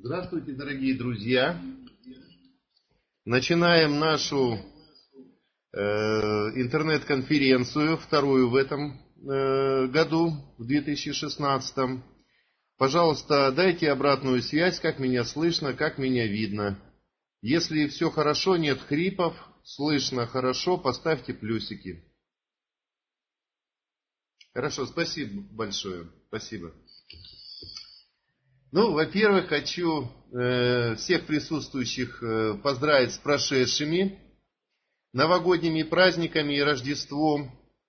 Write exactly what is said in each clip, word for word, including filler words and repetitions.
Здравствуйте, дорогие друзья! Начинаем нашу э, интернет-конференцию, вторую в этом э, году, в две тысячи шестнадцатом. Пожалуйста, дайте обратную связь, как меня слышно, как меня видно. Если все хорошо, нет хрипов, слышно хорошо, поставьте плюсики. Хорошо, спасибо большое. Спасибо. Ну, во-первых, хочу э, всех присутствующих э, поздравить с прошедшими новогодними праздниками и Рождеством.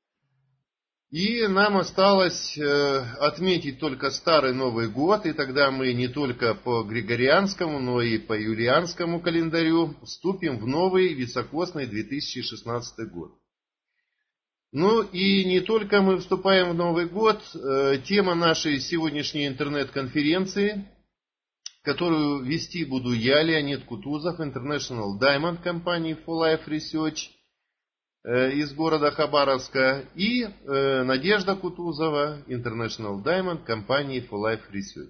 И нам осталось э, отметить только Старый Новый год, и тогда мы не только по Григорианскому, но и по Юлианскому календарю вступим в новый високосный две тысячи шестнадцатый год. Ну и не только мы вступаем в Новый год, э, тема нашей сегодняшней интернет-конференции, которую вести буду я, Леонид Кутузов, International Diamond компании For Life Research э, из города Хабаровска, и э, Надежда Кутузова, International Diamond компании For Life Research.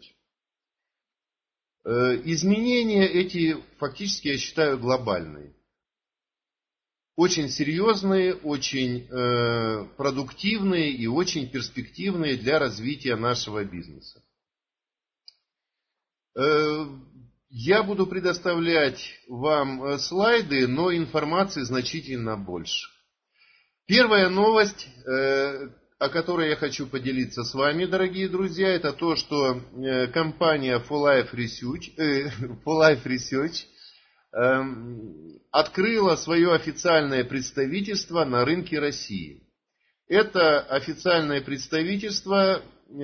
Э, изменения эти фактически я считаю глобальные. Очень серьезные, очень э, продуктивные и очень перспективные для развития нашего бизнеса. Э, я буду предоставлять вам слайды, но информации значительно больше. Первая новость, э, о которой я хочу поделиться с вами, дорогие друзья, это то, что э, компания For Life Research, э, For Life Research открыла свое официальное представительство на рынке России. Это официальное представительство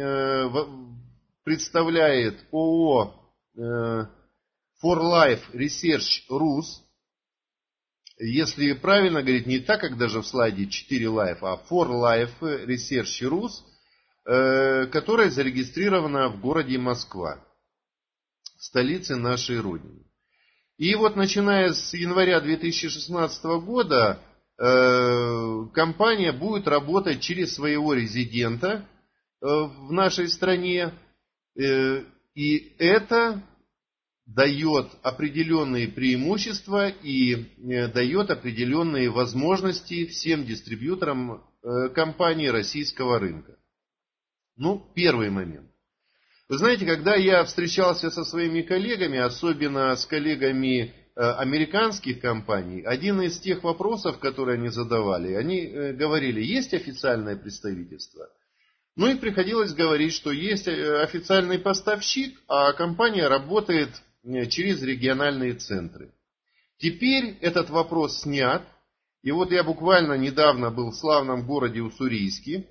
представляет ООО For Life Research Rus. Если правильно говорить, не так, как даже в слайде четыре Life, а For Life Research Rus, которая зарегистрирована в городе Москва, столице нашей Родины. И вот начиная с января две тысячи шестнадцатого года э, компания будет работать через своего резидента э, в нашей стране. Э, и это дает определенные преимущества и э, дает определенные возможности всем дистрибьюторам э, компании российского рынка. Ну, первый момент. Вы знаете, когда я встречался со своими коллегами, особенно с коллегами э, американских компаний, один из тех вопросов, которые они задавали, они э, говорили, есть официальное представительство? Ну и приходилось говорить, что есть официальный поставщик, а компания работает э, через региональные центры. Теперь этот вопрос снят, и вот я буквально недавно был в славном городе Уссурийске,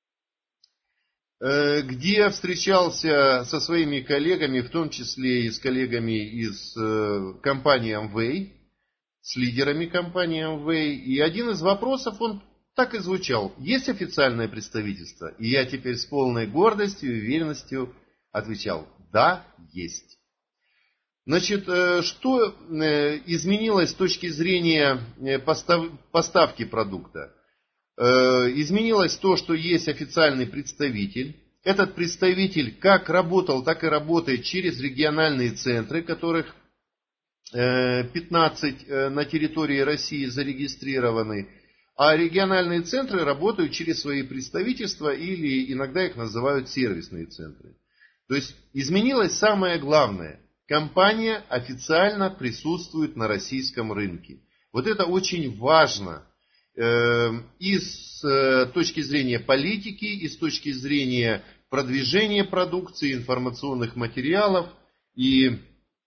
где встречался со своими коллегами, в том числе и с коллегами из компании Amway, с лидерами компании Amway. И один из вопросов, он так и звучал. Есть официальное представительство? И я теперь с полной гордостью и уверенностью отвечал, да, есть. Значит, что изменилось с точки зрения поставки продукта? Изменилось то, что есть официальный представитель. Этот представитель как работал, так и работает через региональные центры, которых пятнадцать на территории России зарегистрированы. А региональные центры работают через свои представительства или иногда их называют сервисные центры. То есть изменилось самое главное. Компания официально присутствует на российском рынке. Вот это очень важно. И с точки зрения политики, и с точки зрения продвижения продукции, информационных материалов. И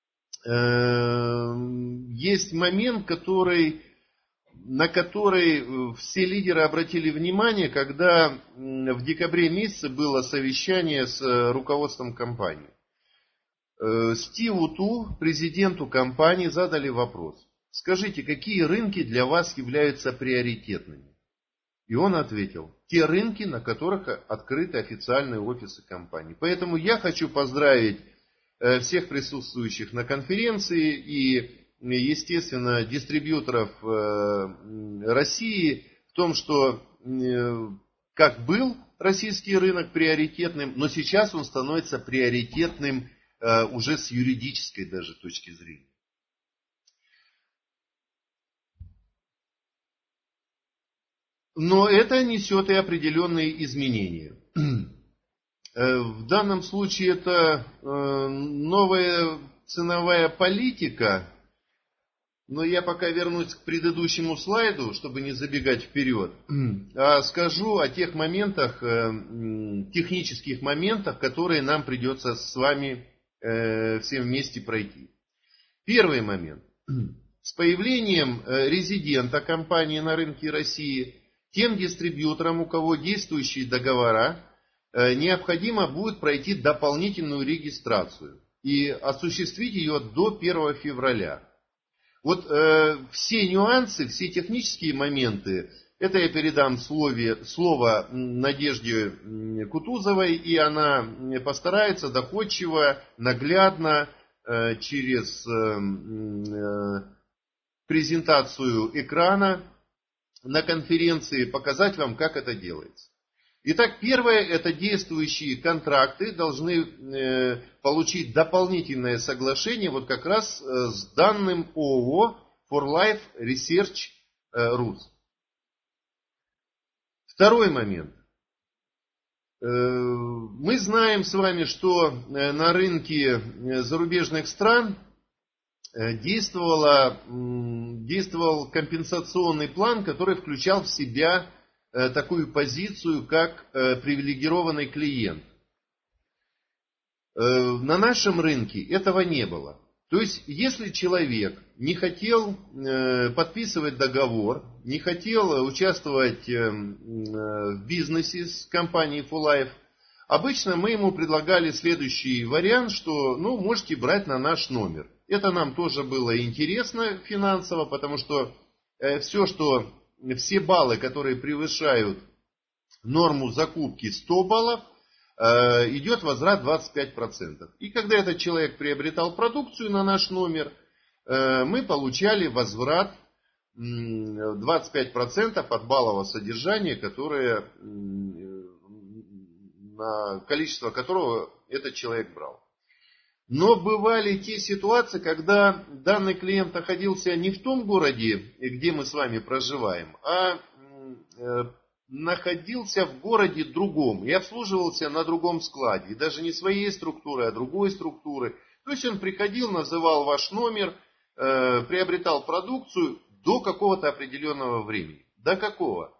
э, есть момент, который, на который все лидеры обратили внимание, когда в декабре месяце было совещание с руководством компании. Стиву Ту, президенту компании, задали вопрос. Скажите, какие рынки для вас являются приоритетными? И он ответил, те рынки, на которых открыты официальные офисы компании. Поэтому я хочу поздравить всех присутствующих на конференции и, естественно, дистрибьюторов России в том, что как был российский рынок приоритетным, но сейчас он становится приоритетным уже с юридической даже точки зрения. Но это несет и определенные изменения. В данном случае это новая ценовая политика, но я пока вернусь к предыдущему слайду, чтобы не забегать вперед, а скажу о тех моментах, технических моментах, которые нам придется с вами всем вместе пройти. Первый момент. С появлением резидента компании на рынке России, тем дистрибьюторам, у кого действующие договора, необходимо будет пройти дополнительную регистрацию и осуществить ее до первого февраля. Вот э, все нюансы, все технические моменты, это я передам слове, слово Надежде Кутузовой, и она постарается доходчиво, наглядно, э, через э, презентацию экрана на конференции показать вам, как это делается. Итак, первое, это действующие контракты должны э, получить дополнительное соглашение вот как раз э, с данным ООО For Life Research э, Рус. Второй момент. Э, мы знаем с вами, что э, на рынке зарубежных стран э, действовала, э, действовал компенсационный план, который включал в себя такую позицию, как привилегированный клиент. На нашем рынке этого не было. То есть, если человек не хотел подписывать договор, не хотел участвовать в бизнесе с компанией For Life, обычно мы ему предлагали следующий вариант, что ну, можете брать на наш номер. Это нам тоже было интересно финансово, потому что все, что все баллы, которые превышают норму закупки сто баллов, идет возврат двадцать пять процентов. И когда этот человек приобретал продукцию на наш номер, мы получали возврат двадцать пять процентов от баллового содержания, которое, на количество которого этот человек брал. Но бывали те ситуации, когда данный клиент находился не в том городе, где мы с вами проживаем, а находился в городе другом и обслуживался на другом складе. И даже не своей структуры, а другой структуры. То есть он приходил, называл ваш номер, приобретал продукцию до какого-то определенного времени. До какого?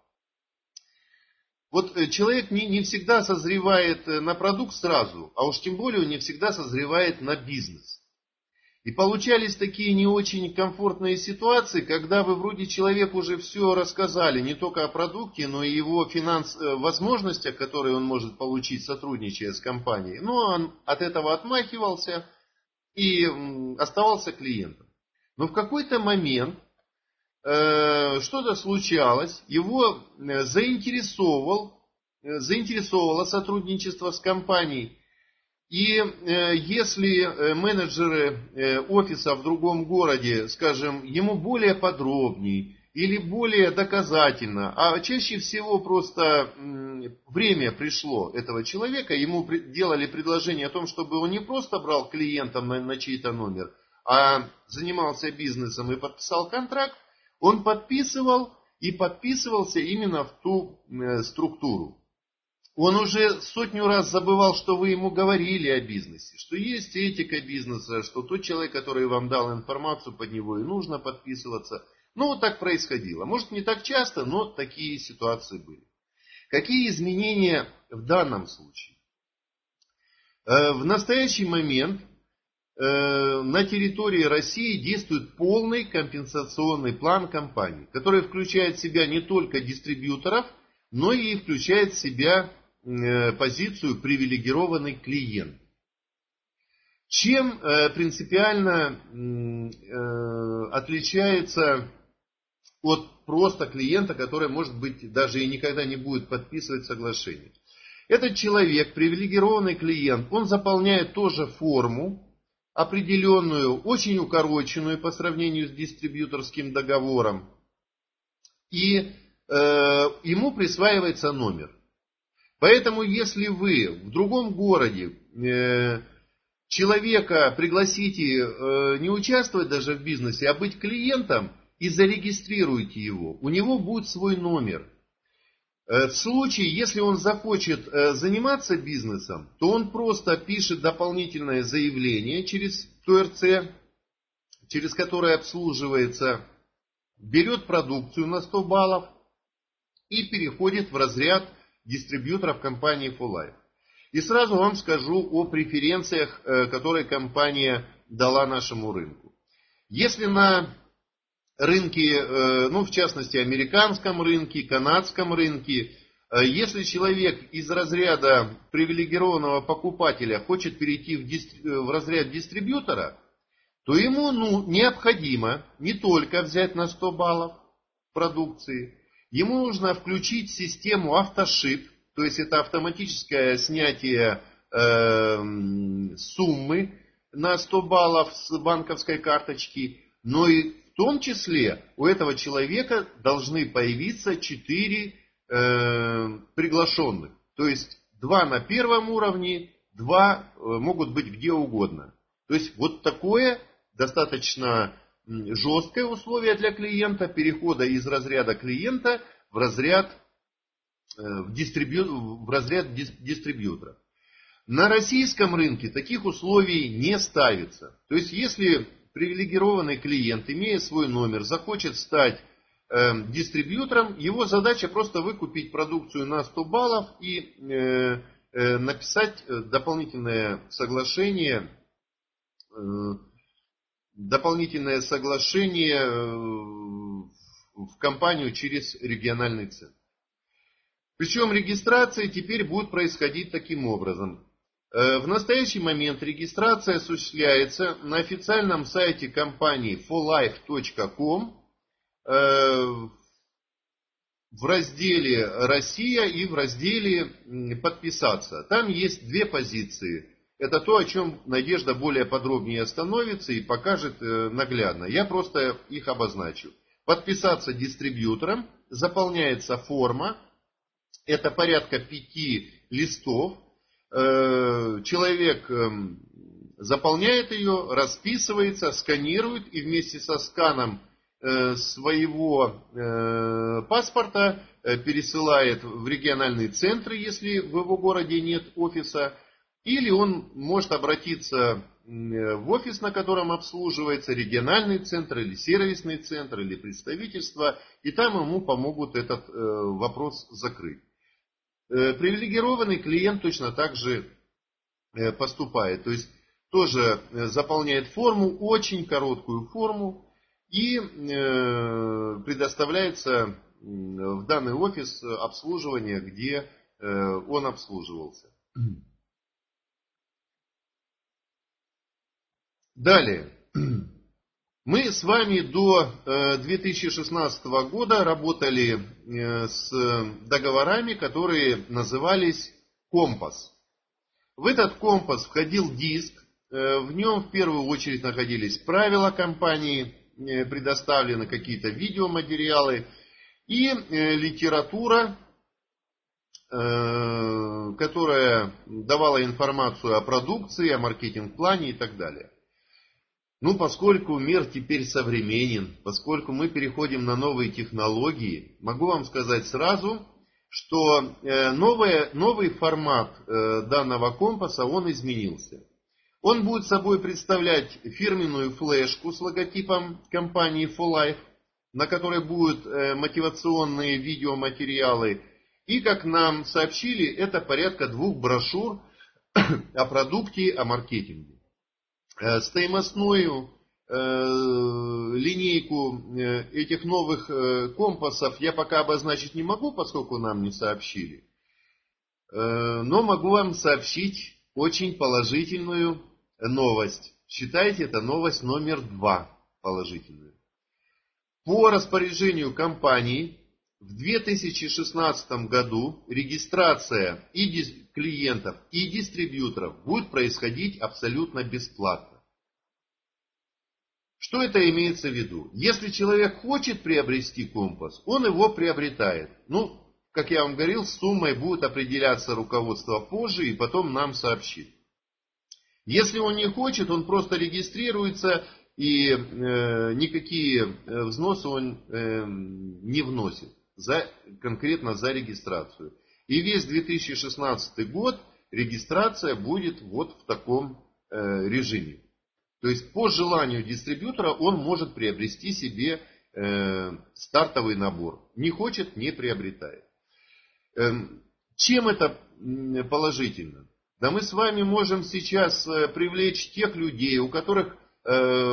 Вот человек не, не всегда созревает на продукт сразу, а уж тем более он не всегда созревает на бизнес. И получались такие не очень комфортные ситуации, когда вы вроде человеку уже все рассказали, не только о продукте, но и его финанс... возможностях, которые он может получить, сотрудничая с компанией. Но он от этого отмахивался и оставался клиентом. Но в какой-то момент что-то случалось, его заинтересовал, заинтересовало сотрудничество с компанией. И если менеджеры офиса в другом городе, скажем, ему более подробней или более доказательно, а чаще всего просто время пришло этого человека, ему делали предложение о том, чтобы он не просто брал клиентам на, на чей-то номер, а занимался бизнесом и подписал контракт, он подписывал и подписывался именно в ту э, структуру. Он уже сотню раз забывал, что вы ему говорили о бизнесе, что есть этика бизнеса, что тот человек, который вам дал информацию под него, и нужно подписываться. Ну, вот так происходило. Может, не так часто, но такие ситуации были. Какие изменения в данном случае? Э, в настоящий момент на территории России действует полный компенсационный план компании, который включает в себя не только дистрибьюторов, но и включает в себя позицию привилегированный клиент. Чем принципиально отличается от просто клиента, который, может быть, даже и никогда не будет подписывать соглашение? Этот человек, привилегированный клиент, он заполняет тоже форму, определенную, очень укороченную по сравнению с дистрибьюторским договором. И э, ему присваивается номер. Поэтому, если вы в другом городе э, человека пригласите э, не участвовать даже в бизнесе, а быть клиентом и зарегистрируйте его. У него будет свой номер. Э, в случае, если он захочет э, заниматься бизнесом, то он просто пишет дополнительное заявление через ТОРЦ, через которое обслуживается, берет продукцию на сто баллов и переходит в разряд дистрибьюторов компании фор лайф. И сразу вам скажу о преференциях, которые компания дала нашему рынку. Если на рынке, ну в частности американском рынке, канадском рынке, если человек из разряда привилегированного покупателя хочет перейти в, дистри... в разряд дистрибьютора, то ему ну, необходимо не только взять на сто баллов продукции, ему нужно включить систему автошип, то есть это автоматическое снятие э, суммы на сто баллов с банковской карточки, но и в том числе у этого человека должны появиться четыре э, приглашенных. То есть два на первом уровне, два э, могут быть где угодно. То есть вот такое достаточно жесткое условие для клиента, перехода из разряда клиента в разряд В, дистрибью... в разряд дистрибьютора. На российском рынке таких условий не ставится. То есть, если привилегированный клиент, имея свой номер, захочет стать э, дистрибьютором, его задача просто выкупить продукцию на сто баллов и э, э, написать дополнительное соглашение, э, дополнительное соглашение э, в компанию через региональный центр. Причем регистрация теперь будет происходить таким образом. В настоящий момент регистрация осуществляется на официальном сайте компании фор лайф точка ком в разделе «Россия» и в разделе «Подписаться». Там есть две позиции. Это то, о чем Надежда более подробнее остановится и покажет наглядно. Я просто их обозначу. Подписаться дистрибьютором, заполняется форма. Это порядка пяти листов. Человек заполняет ее, расписывается, сканирует и вместе со сканом своего паспорта пересылает в региональные центры, если в его городе нет офиса. Или он может обратиться в офис, на котором обслуживается региональный центр или сервисный центр или представительство, и там ему помогут этот вопрос закрыть. Привилегированный клиент точно так же поступает. То есть тоже заполняет форму, очень короткую форму, и предоставляется в данный офис обслуживания, где он обслуживался. Далее. Мы с вами до две тысячи шестнадцатого года работали с договорами, которые назывались «Компас». В этот компас входил диск, в нем в первую очередь находились правила компании, предоставлены какие-то видеоматериалы и литература, которая давала информацию о продукции, о маркетинг-плане и так далее. Ну, поскольку мир теперь современен, поскольку мы переходим на новые технологии, могу вам сказать сразу, что новый, новый формат данного компаса, он изменился. Он будет собой представлять фирменную флешку с логотипом компании фор лайф, на которой будут мотивационные видеоматериалы. И, как нам сообщили, это порядка двух брошюр о продукте, о маркетинге. Стоимостную э, линейку э, этих новых э, компасов я пока обозначить не могу, поскольку нам не сообщили. Э, но могу вам сообщить очень положительную новость. Считайте, это новость номер два положительную. По распоряжению компании в две тысячи шестнадцатом году регистрация и клиентов, и дистрибьюторов будет происходить абсолютно бесплатно. Что это имеется в виду? Если человек хочет приобрести компас, он его приобретает. Ну, как я вам говорил, с суммой будет определяться руководство позже и потом нам сообщит. Если он не хочет, он просто регистрируется и э, никакие взносы он э, не вносит за, конкретно за регистрацию. И весь две тысячи шестнадцатый год регистрация будет вот в таком э, режиме. То есть по желанию дистрибьютора он может приобрести себе э, стартовый набор. Не хочет, не приобретает. Э, чем это положительно? Да мы с вами можем сейчас привлечь тех людей, у которых э,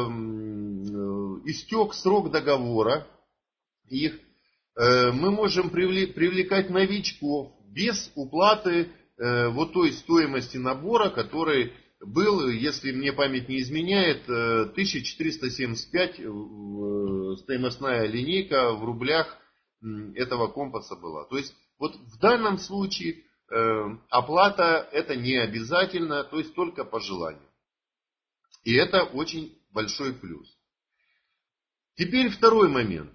истек срок договора. Их, э, мы можем привлекать новичков без уплаты э, вот той стоимости набора, который был, если мне память не изменяет, тысяча четыреста семьдесят пять стоимостная линейка в рублях этого компаса была. То есть вот в данном случае оплата это не обязательно, то есть только по желанию. И это очень большой плюс. Теперь второй момент.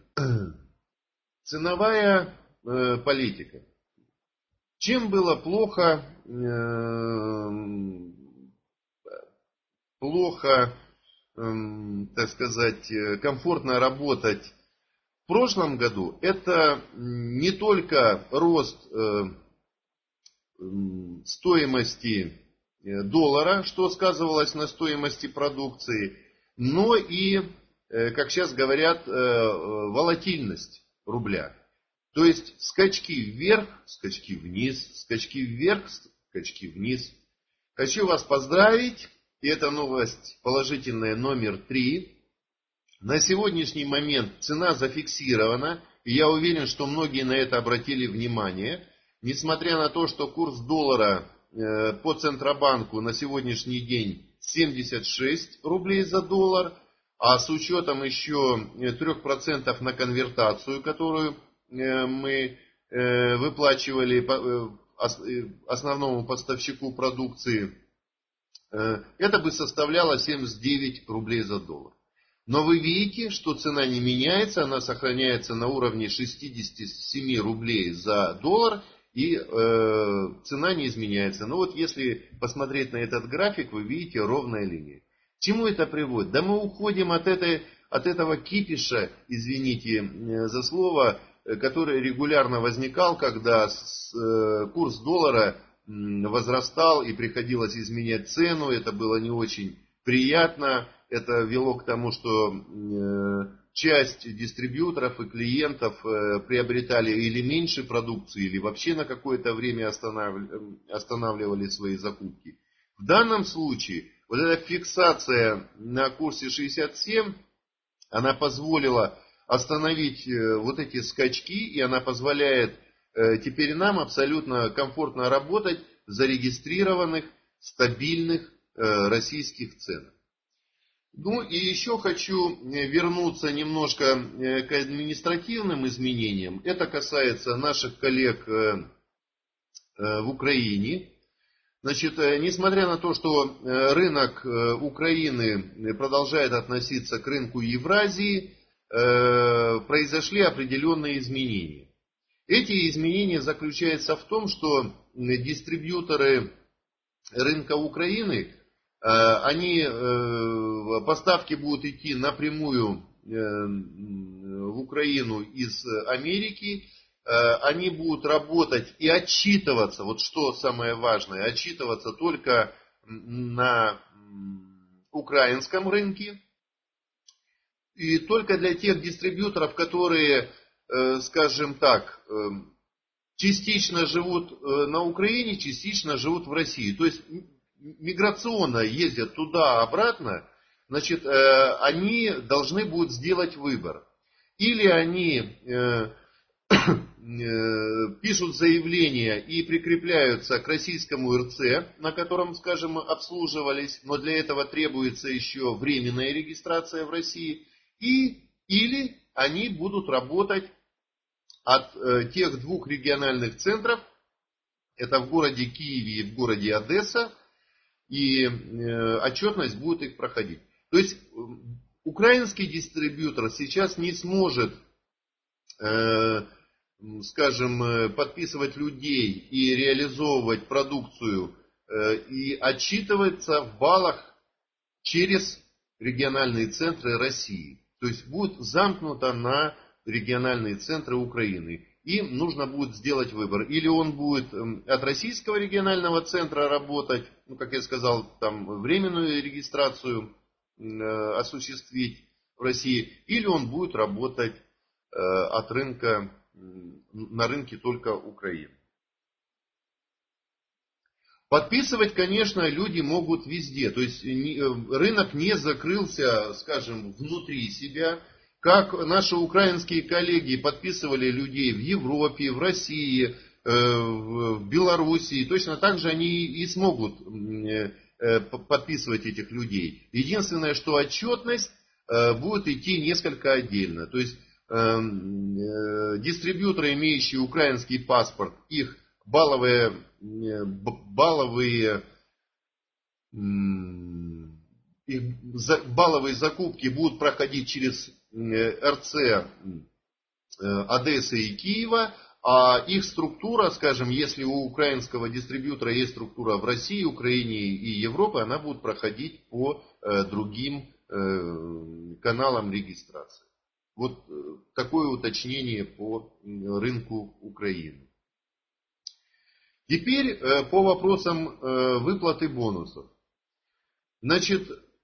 Ценовая политика. Чем было плохо, плохо, так сказать, комфортно работать в прошлом году? Это не только рост стоимости доллара, что сказывалось на стоимости продукции, но и, как сейчас говорят, волатильность рубля. То есть скачки вверх, скачки вниз, скачки вверх, скачки вниз. Хочу вас поздравить, и это новость положительная номер три. На сегодняшний момент цена зафиксирована, и я уверен, что многие на это обратили внимание. Несмотря на то, что курс доллара по Центробанку на сегодняшний день семьдесят шесть рублей за доллар, а с учетом еще три процента на конвертацию, которую мы выплачивали основному поставщику продукции, это бы составляло семьдесят девять рублей за доллар. Но вы видите, что цена не меняется, она сохраняется на уровне шестьдесят семь рублей за доллар. И э, цена не изменяется. Но вот если посмотреть на этот график, вы видите ровная линия. К чему это приводит? Да мы уходим от, этой, от этого кипиша, извините за слово, который регулярно возникал, когда с, э, курс доллара возрастал и приходилось изменять цену. Это было не очень приятно. Это вело к тому, что э, часть дистрибьюторов и клиентов приобретали или меньше продукции, или вообще на какое-то время останавливали свои закупки. В данном случае вот эта фиксация на курсе шестьдесят семь, она позволила остановить вот эти скачки, и она позволяет теперь нам абсолютно комфортно работать в зарегистрированных, стабильных российских ценах. Ну и еще хочу вернуться немножко к административным изменениям. Это касается наших коллег в Украине. Значит, несмотря на то, что рынок Украины продолжает относиться к рынку Евразии, произошли определенные изменения. Эти изменения заключаются в том, что дистрибьюторы рынка Украины, они, поставки будут идти напрямую в Украину из Америки, они будут работать и отчитываться, вот что самое важное, отчитываться только на украинском рынке, и только для тех дистрибьюторов, которые, скажем так, частично живут на Украине, частично живут в России. То есть миграционно ездят туда-обратно, значит, они должны будут сделать выбор. Или они пишут заявление и прикрепляются к российскому эр цэ, на котором, скажем, обслуживались, но для этого требуется еще временная регистрация в России, и, или они будут работать от э, тех двух региональных центров, это в городе Киеве и в городе Одесса, и э, отчетность будет их проходить. То есть украинский дистрибьютор сейчас не сможет, э, скажем, подписывать людей и реализовывать продукцию и отчитываться в баллах через региональные центры России. То есть будет замкнуто на региональные центры Украины. Им нужно будет сделать выбор. Или он будет от российского регионального центра работать, ну, как я сказал, там временную регистрацию э, осуществить в России, или он будет работать э, от рынка, на рынке только Украины. Подписывать, конечно, люди могут везде. То есть рынок не закрылся, скажем, внутри себя. Как наши украинские коллеги подписывали людей в Европе, в России, в Белоруссии, точно так же они и смогут подписывать этих людей. Единственное, что отчетность будет идти несколько отдельно. То есть дистрибьюторы, имеющие украинский паспорт, их балловые, балловые, их балловые закупки будут проходить через эр цэ Одессы и Киева, а их структура, скажем, если у украинского дистрибьютора есть структура в России, Украине и Европе, она будет проходить по другим каналам регистрации. Вот такое уточнение по рынку Украины. Теперь по вопросам выплаты бонусов. Значит,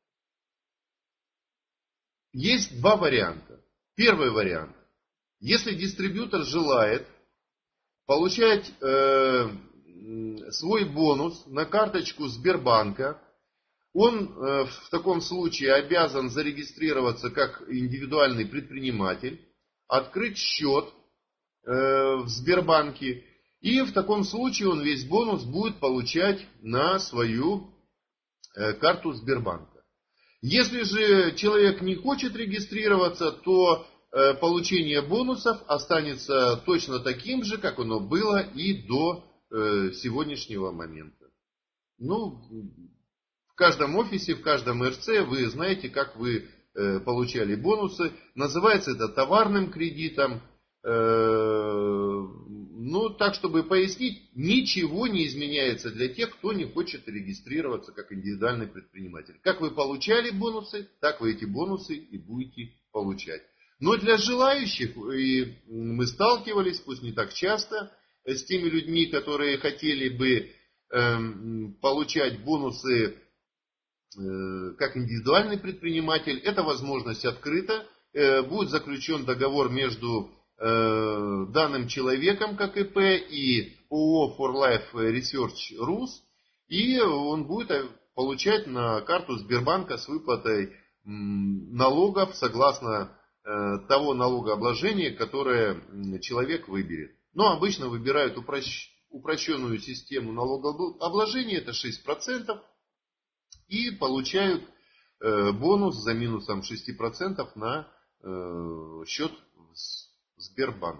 есть два варианта. Первый вариант. Если дистрибьютор желает получать э, свой бонус на карточку Сбербанка, он э, в таком случае обязан зарегистрироваться как индивидуальный предприниматель, открыть счет э, в Сбербанке, и в таком случае он весь бонус будет получать на свою э, карту Сбербанка. Если же человек не хочет регистрироваться, то э, получение бонусов останется точно таким же, как оно было и до э, сегодняшнего момента. Ну, в каждом офисе, в каждом эр цэ вы знаете, как вы э, получали бонусы. Называется это товарным кредитом. Э, ну, так, чтобы пояснить, ничего не изменяется для тех, кто не хочет регистрироваться как индивидуальный предприниматель. Как вы получали бонусы, так вы эти бонусы и будете получать. Но для желающих, и мы сталкивались, пусть не так часто, с теми людьми, которые хотели бы э, получать бонусы э, как индивидуальный предприниматель, эта возможность открыта. Э, будет заключен договор между данным человеком как ИП и ООО For Life Research Rus, и он будет получать на карту Сбербанка с выплатой налогов согласно того налогообложения, которое человек выберет. Но обычно выбирают упрощ... упрощенную систему налогообложения, это шесть процентов, и получают бонус за минусом шесть процентов на счет в Сбербанке.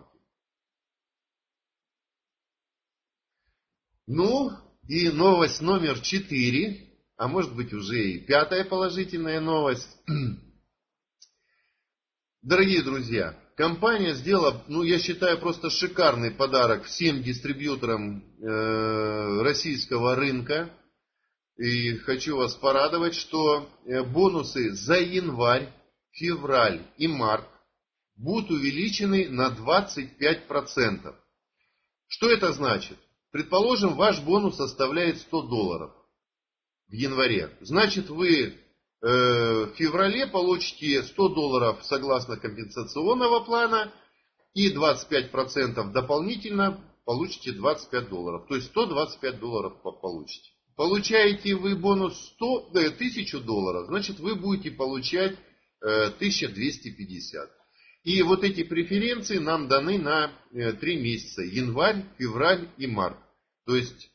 Ну и новость номер четыре, а может быть уже и пятая положительная новость. Дорогие друзья, компания сделала, ну я считаю, просто шикарный подарок всем дистрибьюторам э, российского рынка. И хочу вас порадовать, что бонусы за январь, февраль и март будут увеличены на двадцать пять процентов. Что это значит? Предположим, ваш бонус составляет сто долларов в январе. Значит, вы э, в феврале получите сто долларов согласно компенсационного плана и двадцать пять процентов дополнительно получите двадцать пять долларов. То есть сто двадцать пять долларов получите. Получаете вы бонус сто, да, тысячу долларов, значит вы будете получать э, тысяча двести пятьдесят. И вот эти преференции нам даны на три месяца. Январь, февраль и март. То есть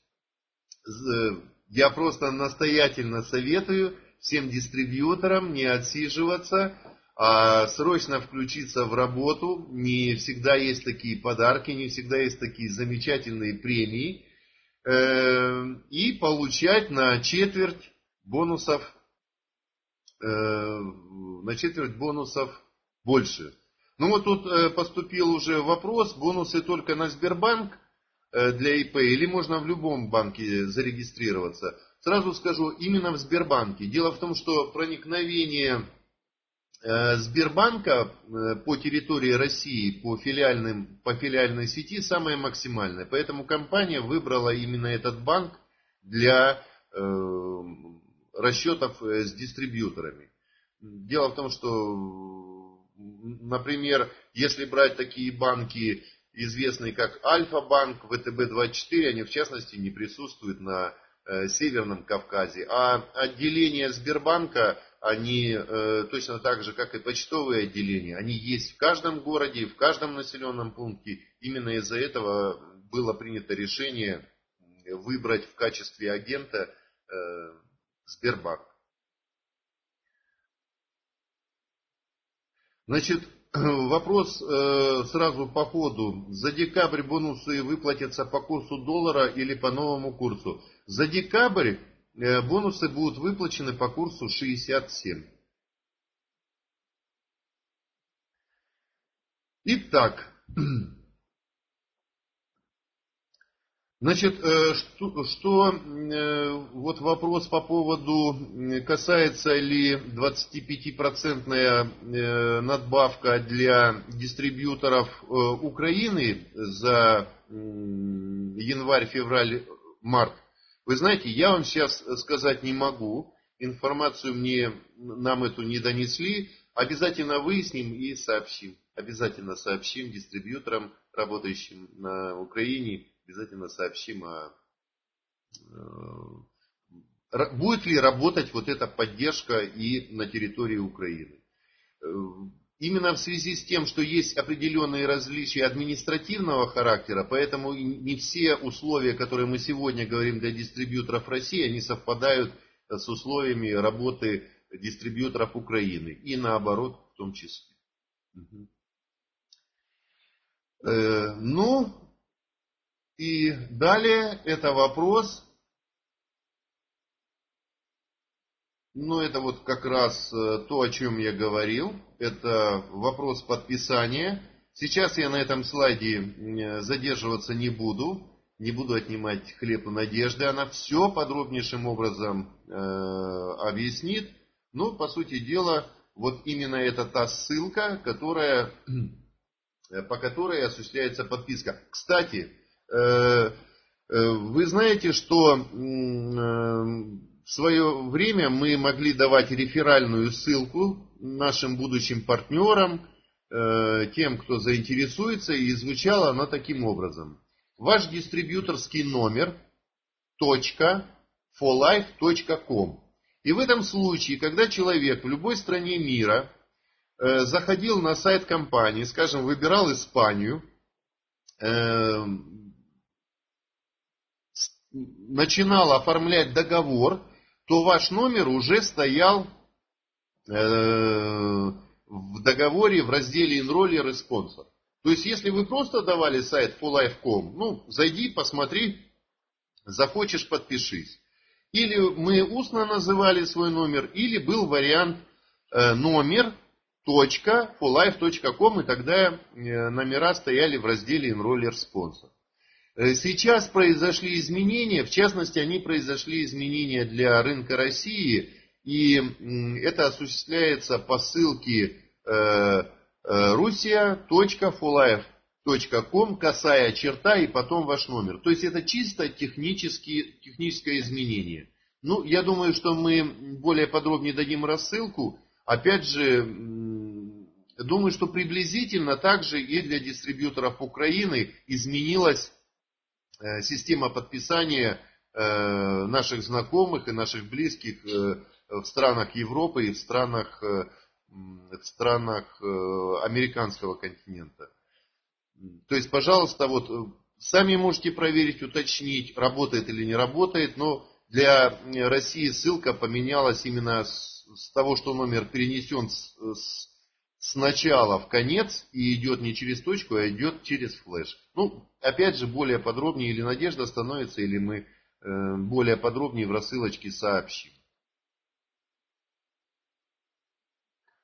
я просто настоятельно советую всем дистрибьюторам не отсиживаться, а срочно включиться в работу. Не всегда есть такие подарки, не всегда есть такие замечательные премии. И получать на четверть бонусов, на четверть бонусов больше. Ну вот тут поступил уже вопрос, бонусы только на Сбербанк для ИП, или можно в любом банке зарегистрироваться. Сразу скажу, именно в Сбербанке. Дело в том, что проникновение Сбербанка по территории России, по, филиальным, по филиальной сети самое максимальное. Поэтому компания выбрала именно этот банк для э, расчетов с дистрибьюторами. Дело в том, что, например, если брать такие банки, известные как Альфа-банк, ВТБ двадцать четыре, они в частности не присутствуют на э, Северном Кавказе. А отделения Сбербанка, они э, точно так же, как и почтовые отделения, они есть в каждом городе, в каждом населенном пункте. Именно из-за этого было принято решение выбрать в качестве агента э, Сбербанк. Значит, вопрос э, сразу по ходу. За декабрь бонусы выплатятся по курсу доллара или по новому курсу? За декабрь э, бонусы будут выплачены по курсу шестьдесят семь. Итак, значит, э, что, что э, вот вопрос по поводу, касается ли двадцатипятипроцентная э, надбавка для дистрибьюторов э, Украины за э, январь, февраль, март. Вы знаете, я вам сейчас сказать не могу, информацию мне, нам эту не донесли, обязательно выясним и сообщим. Обязательно сообщим дистрибьюторам, работающим на Украине, обязательно сообщим, о, э, будет ли работать вот эта поддержка и на территории Украины. Именно в связи с тем, что есть определенные различия административного характера, поэтому не все условия, которые мы сегодня говорим для дистрибьюторов России, они совпадают с условиями работы дистрибьюторов Украины. И наоборот в том числе. Угу. Э, ну, и далее это вопрос, ну это вот как раз то, о чем я говорил, это вопрос подписания. Сейчас я на этом слайде задерживаться не буду, не буду отнимать хлеб и надежды, она все подробнейшим образом э, объяснит. Но, по сути дела, вот именно это та ссылка, которая, по которой осуществляется подписка. Кстати, вы знаете, что в свое время мы могли давать реферальную ссылку нашим будущим партнерам, тем, кто заинтересуется, и звучала она таким образом. Ваш дистрибьюторский номер .forlife точка ком. И в этом случае, когда человек в любой стране мира заходил на сайт компании, скажем, выбирал Испанию, начинал оформлять договор, то ваш номер уже стоял в договоре в разделе Enroller и Sponsor. То есть, если вы просто давали сайт forlife точка ком, ну, зайди, посмотри, захочешь, подпишись. Или мы устно называли свой номер, или был вариант номер .forlife точка ком, и тогда номера стояли в разделе Enroller Sponsor. Сейчас произошли изменения, в частности, они произошли изменения для рынка России, и это осуществляется по ссылке rusia точка forlife точка ком, косая черта и потом ваш номер. То есть это чисто технические, техническое изменение. Ну, я думаю, что мы более подробнее дадим рассылку. Опять же, думаю, что приблизительно также и для дистрибьюторов Украины изменилась система подписания наших знакомых и наших близких в странах Европы и в странах, в странах американского континента. То есть, пожалуйста, вот сами можете проверить, уточнить, работает или не работает, но для России ссылка поменялась именно с, с того, что номер перенесен с, с, с начала в конец и идет не через точку, а идет через флеш. Ну, опять же, более подробнее или Надежда становится, или мы э, более подробнее в рассылочке сообщим.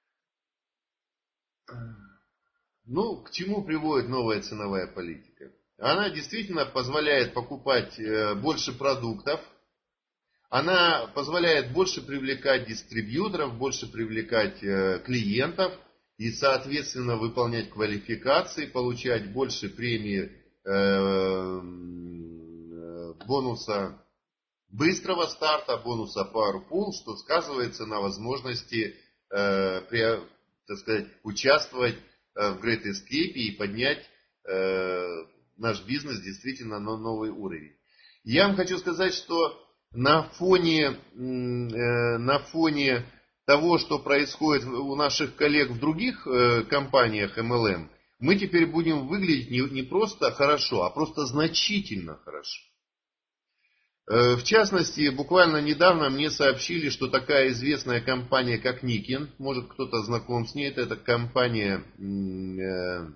Ну, к чему приводит новая ценовая политика? Она действительно позволяет покупать больше продуктов. Она позволяет больше привлекать дистрибьюторов, больше привлекать клиентов и, соответственно, выполнять квалификации, получать больше премии, бонуса быстрого старта, бонуса PowerPool, что сказывается на возможности, так сказать, участвовать в Great Escape и поднять наш бизнес действительно на новый уровень. Я вам хочу сказать, что на фоне, на фоне того, что происходит у наших коллег в других компаниях эм эл эм, мы теперь будем выглядеть не, не просто хорошо, а просто значительно хорошо. В частности, буквально недавно мне сообщили, что такая известная компания, как Niken, может кто-то знаком с ней, это, это компания, э,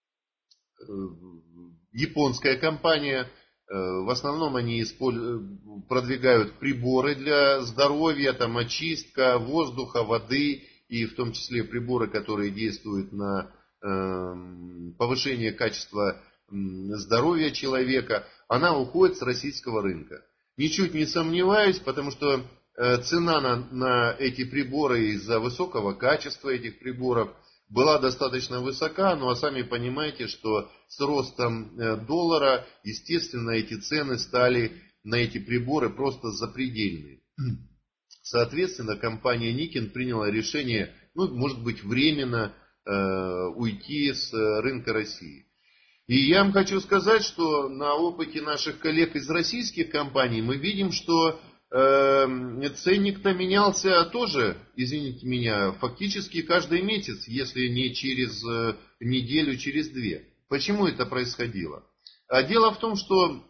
японская компания. В основном они продвигают приборы для здоровья, там очистка воздуха, воды и в том числе приборы, которые действуют на повышение качества здоровья человека. Она уходит с российского рынка. Ничуть не сомневаюсь, потому что цена на, на эти приборы из-за высокого качества этих приборов была достаточно высока, ну а сами понимаете, что с ростом доллара, естественно, эти цены стали на эти приборы просто запредельные. Соответственно, компания Niken приняла решение, ну, может быть, временно э, уйти с рынка России. И я вам хочу сказать, что на опыте наших коллег из российских компаний мы видим, что ценник-то менялся тоже, извините меня, фактически каждый месяц, если не через неделю, через две. Почему это происходило? А дело в том, что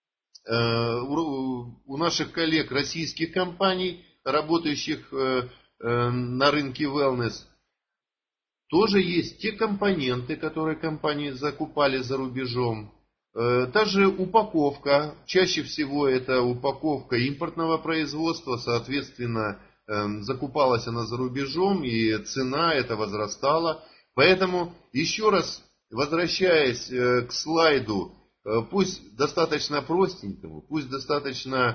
у наших коллег российских компаний, работающих на рынке wellness, тоже есть те компоненты, которые компании закупали за рубежом. Та же упаковка, чаще всего это упаковка импортного производства, соответственно, закупалась она за рубежом и цена эта возрастала. Поэтому, еще раз возвращаясь к слайду, пусть достаточно простенькому, пусть достаточно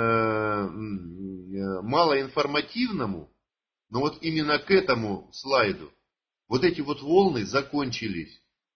малоинформативному, но вот именно к этому слайду вот эти вот волны закончились.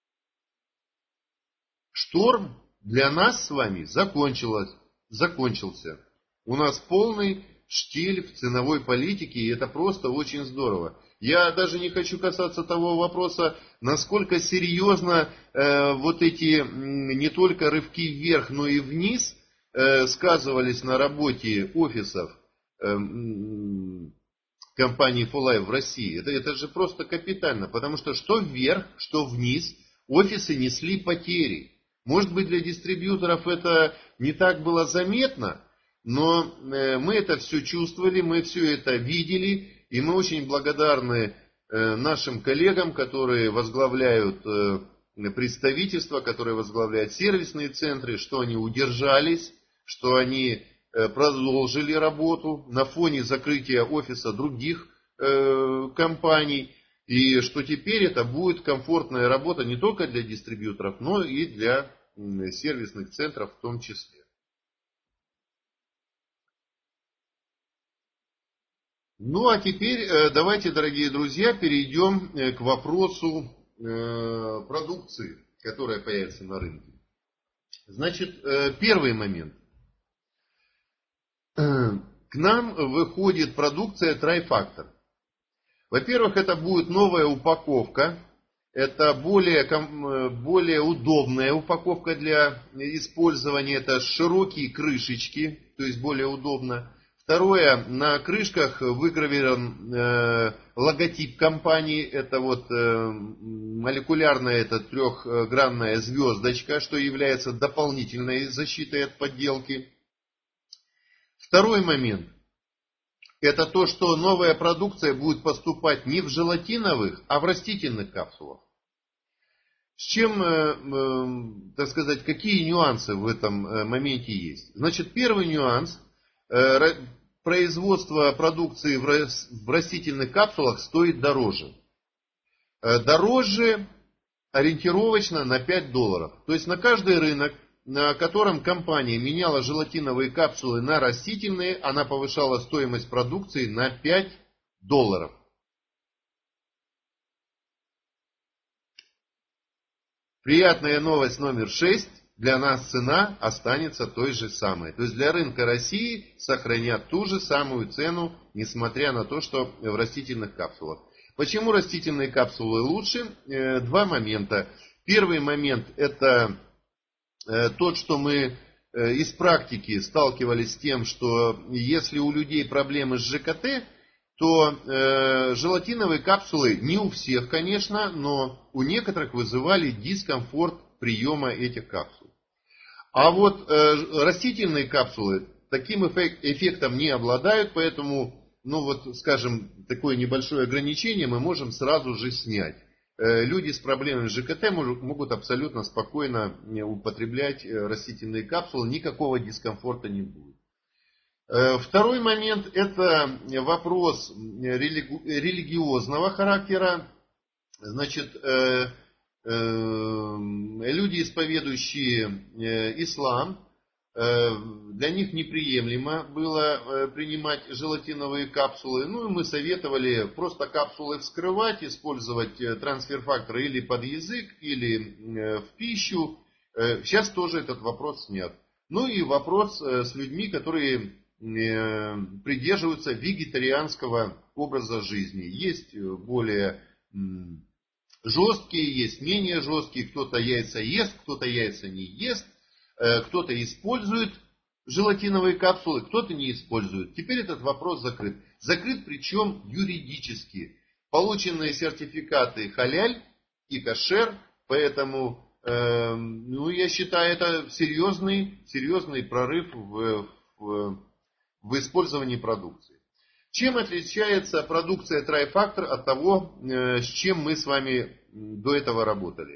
Шторм для нас с вами закончилось, закончился. У нас полный штиль в ценовой политике, и это просто очень здорово. Я даже не хочу касаться того вопроса, насколько серьезно э, вот эти не только рывки вверх, но и вниз э, сказывались на работе офисов э, компании фор лайф в России. Это, это же просто капитально, потому что что вверх, что вниз офисы несли потери. Может быть, для дистрибьюторов это не так было заметно, но мы это все чувствовали, мы все это видели, и мы очень благодарны нашим коллегам, которые возглавляют представительства, которые возглавляют сервисные центры, что они удержались, что они продолжили работу на фоне закрытия офиса других компаний. И что теперь это будет комфортная работа не только для дистрибьюторов, но и для сервисных центров в том числе. Ну а теперь давайте, дорогие друзья, перейдем к вопросу продукции, которая появится на рынке. Значит, первый момент. К нам выходит продукция Tri-Factor. Во-первых, это будет новая упаковка, это более, более удобная упаковка для использования, это широкие крышечки, то есть более удобно. Второе, на крышках выгравирован э, логотип компании, это вот э, молекулярная, это трехгранная звездочка, что является дополнительной защитой от подделки. Второй момент. Это то, что новая продукция будет поступать не в желатиновых, а в растительных капсулах. С чем, так сказать, какие нюансы в этом моменте есть? Значит, первый нюанс. Производство продукции в растительных капсулах стоит дороже. Дороже ориентировочно на пять долларов. То есть на каждый рынок, на котором компания меняла желатиновые капсулы на растительные, она повышала стоимость продукции на пять долларов. Приятная новость номер шесть. Для нас цена останется той же самой. То есть для рынка России сохранят ту же самую цену, несмотря на то, что в растительных капсулах. Почему растительные капсулы лучше? Два момента. Первый момент – это тот, что мы из практики сталкивались с тем, что если у людей проблемы с ЖКТ, то э, желатиновые капсулы, не у всех, конечно, но у некоторых вызывали дискомфорт приема этих капсул. А вот э, растительные капсулы таким эффект, эффектом не обладают, поэтому, ну вот, скажем, такое небольшое ограничение мы можем сразу же снять. Э, люди с проблемами с ЖКТ могут, могут абсолютно спокойно употреблять растительные капсулы, никакого дискомфорта не будет. Второй момент – это вопрос религи- религиозного характера. Значит, э, э, люди, исповедующие э, ислам, э, для них неприемлемо было э, принимать желатиновые капсулы. Ну и мы советовали просто капсулы вскрывать, использовать трансфер-факторы или под язык, или э, в пищу. Э, сейчас тоже этот вопрос снят. Ну и вопрос э, с людьми, которые придерживаются вегетарианского образа жизни. Есть более жесткие, есть менее жесткие. Кто-то яйца ест, кто-то яйца не ест. Кто-то использует желатиновые капсулы, кто-то не использует. Теперь этот вопрос закрыт. Закрыт причем юридически. Полученные сертификаты халяль и кошер, поэтому э, ну, я считаю, это серьезный, серьезный прорыв в, в в использовании продукции. Чем отличается продукция Tri-Factor от того, с чем мы с вами до этого работали?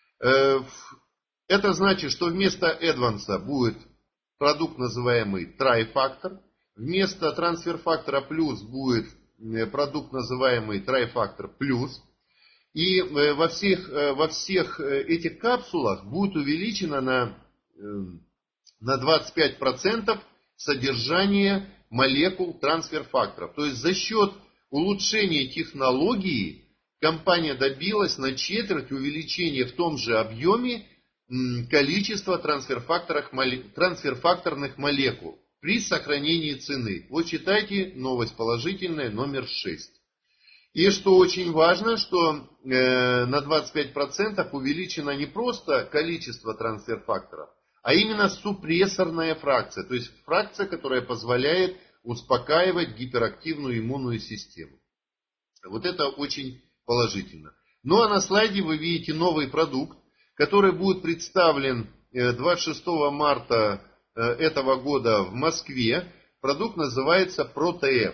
Это значит, что вместо Advance будет продукт, называемый Tri-Factor. Вместо трансфер-фактора плюс будет продукт, называемый Tri-Factor плюс. И во всех, во всех этих капсулах будет увеличено на, на двадцать пять процентов содержание молекул трансфер-факторов. То есть за счет улучшения технологии компания добилась на четверть увеличения в том же объеме количества трансфер-факторных молекул при сохранении цены. Вот читайте новость положительная номер шесть. И что очень важно, что э, на двадцать пять процентов увеличено не просто количество трансфер-факторов, а именно супрессорная фракция, то есть фракция, которая позволяет успокаивать гиперактивную иммунную систему. Вот это очень положительно. Ну а на слайде вы видите новый продукт, который будет представлен двадцать шестого марта этого года в Москве. Продукт называется ProTF.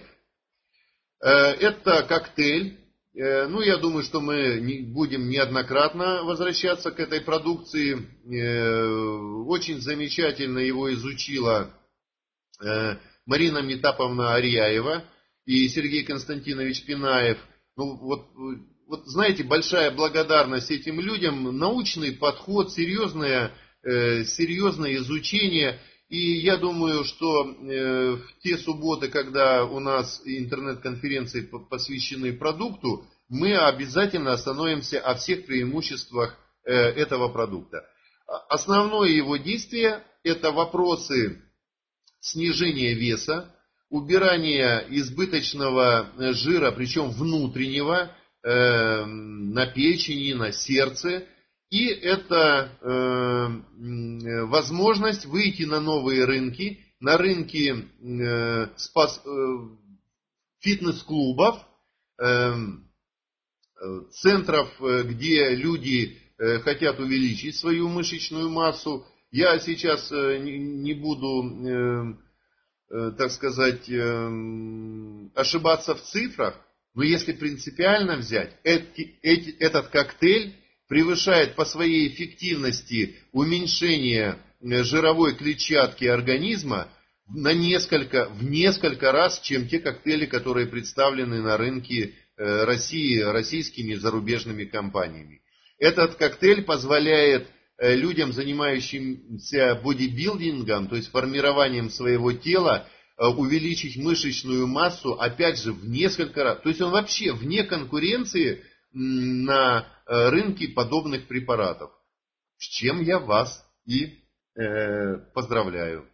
Это коктейль. Ну, я думаю, что мы будем неоднократно возвращаться к этой продукции. Очень замечательно его изучила Марина Метаповна Арияева и Сергей Константинович Пинаев. Ну, вот, вот знаете, большая благодарность этим людям. Научный подход, серьезное, серьезное изучение. И я думаю, что в те субботы, когда у нас интернет-конференции посвящены продукту, мы обязательно остановимся о всех преимуществах этого продукта. Основное его действие – это вопросы снижения веса, убирания избыточного жира, причем внутреннего, на печени, на сердце. И это э, возможность выйти на новые рынки, на рынки э, спас, э, фитнес-клубов, э, центров, где люди э, хотят увеличить свою мышечную массу. Я сейчас э, не, не буду, э, э, так сказать, э, ошибаться в цифрах, но если принципиально взять, эти, эти, этот коктейль превышает по своей эффективности уменьшение жировой клетчатки организма на несколько, в несколько раз, чем те коктейли, которые представлены на рынке России российскими зарубежными компаниями. Этот коктейль позволяет людям, занимающимся бодибилдингом, то есть формированием своего тела, увеличить мышечную массу, опять же, в несколько раз. То есть он вообще вне конкуренции на рынке подобных препаратов. С чем я вас и э, поздравляю.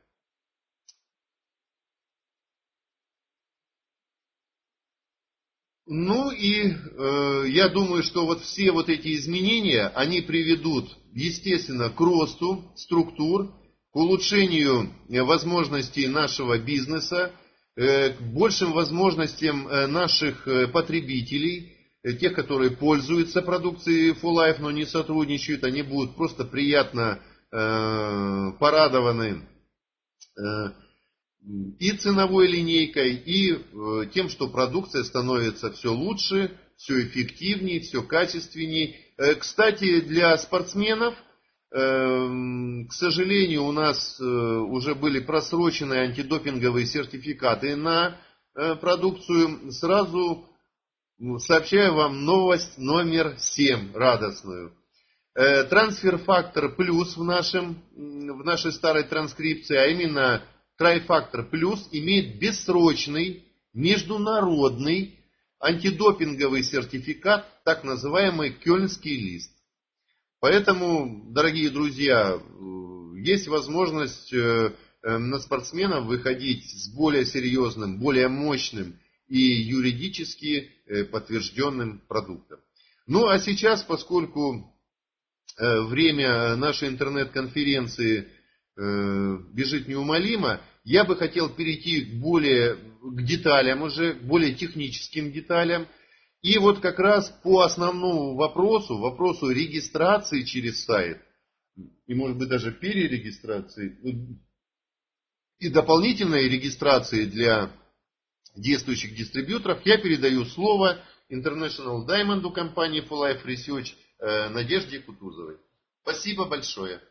Ну и э, я думаю, что вот все вот эти изменения, они приведут, естественно, к росту структур, к улучшению возможностей нашего бизнеса, э, к большим возможностям наших потребителей, тех, которые пользуются продукцией фор лайф, но не сотрудничают, они будут просто приятно э, порадованы э, и ценовой линейкой, и э, тем, что продукция становится все лучше, все эффективнее, все качественнее. Э, кстати, для спортсменов, э, к сожалению, у нас э, уже были просрочены антидопинговые сертификаты на э, продукцию. Сразу сообщаю вам новость номер семь, радостную. Э, трансфер-фактор плюс в, нашем, в нашей старой транскрипции, а именно Трайфактор плюс, имеет бессрочный международный антидопинговый сертификат, так называемый Кёльнский лист. Поэтому, дорогие друзья, есть возможность на спортсменов выходить с более серьезным, более мощным и юридически подтвержденным продуктом. Ну а сейчас, поскольку время нашей интернет-конференции бежит неумолимо, я бы хотел перейти к более к деталям уже, к более техническим деталям. И вот как раз по основному вопросу, вопросу регистрации через сайт, и может быть даже перерегистрации, и дополнительной регистрации для действующих дистрибьюторов, я передаю слово International Diamond компании фор лайф Research Надежде Кутузовой. Спасибо большое.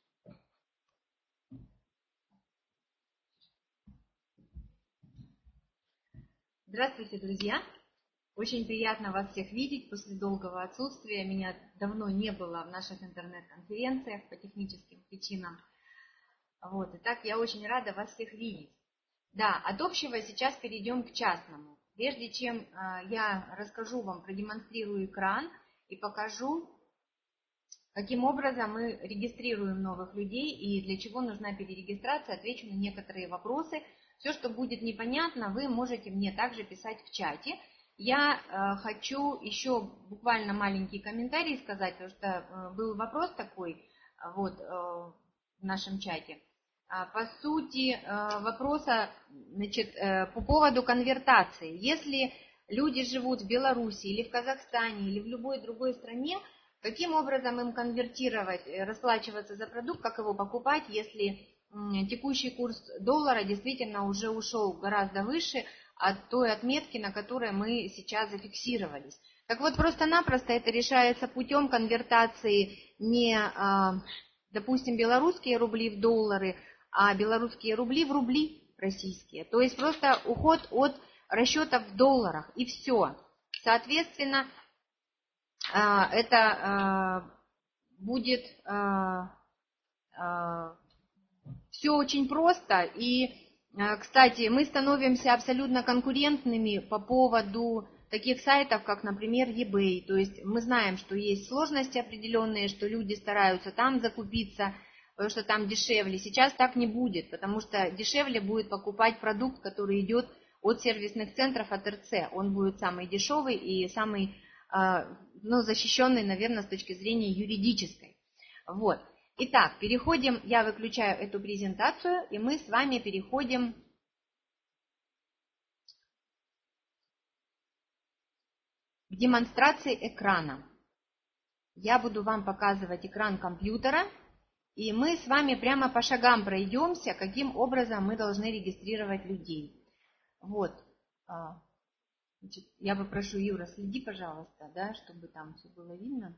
Здравствуйте, друзья! Очень приятно вас всех видеть после долгого отсутствия. Меня давно не было в наших интернет-конференциях по техническим причинам. Вот. Итак, я очень рада вас всех видеть. Да, от общего сейчас перейдем к частному. Прежде чем э, я расскажу вам, продемонстрирую экран и покажу, каким образом мы регистрируем новых людей и для чего нужна перерегистрация, отвечу на некоторые вопросы. Все, что будет непонятно, вы можете мне также писать в чате. Я э, хочу еще буквально маленький комментарий сказать, потому что э, был вопрос такой э, вот, э, в нашем чате. А, по сути э, вопроса, значит, э, по поводу конвертации. Если люди живут в Беларуси или в Казахстане или в любой другой стране, каким образом им конвертировать, расплачиваться за продукт, как его покупать, если текущий курс доллара действительно уже ушел гораздо выше от той отметки, на которой мы сейчас зафиксировались. Так вот, просто-напросто это решается путем конвертации не, допустим, белорусские рубли в доллары, а белорусские рубли в рубли российские. То есть просто уход от расчетов в долларах и все. Соответственно, это будет все очень просто. И, кстати, мы становимся абсолютно конкурентными по поводу таких сайтов, как, например, eBay. То есть мы знаем, что есть сложности определенные, что люди стараются там закупиться, потому что там дешевле. Сейчас так не будет, потому что дешевле будет покупать продукт, который идет от сервисных центров, от эр цэ. Он будет самый дешевый и самый, ну, защищенный, наверное, с точки зрения юридической. Вот. Итак, переходим, я выключаю эту презентацию, и мы с вами переходим к демонстрации экрана. Я буду вам показывать экран компьютера, и мы с вами прямо по шагам пройдемся, каким образом мы должны регистрировать людей. Вот. Значит, я попрошу, Юра, следи, пожалуйста, да, чтобы там все было видно.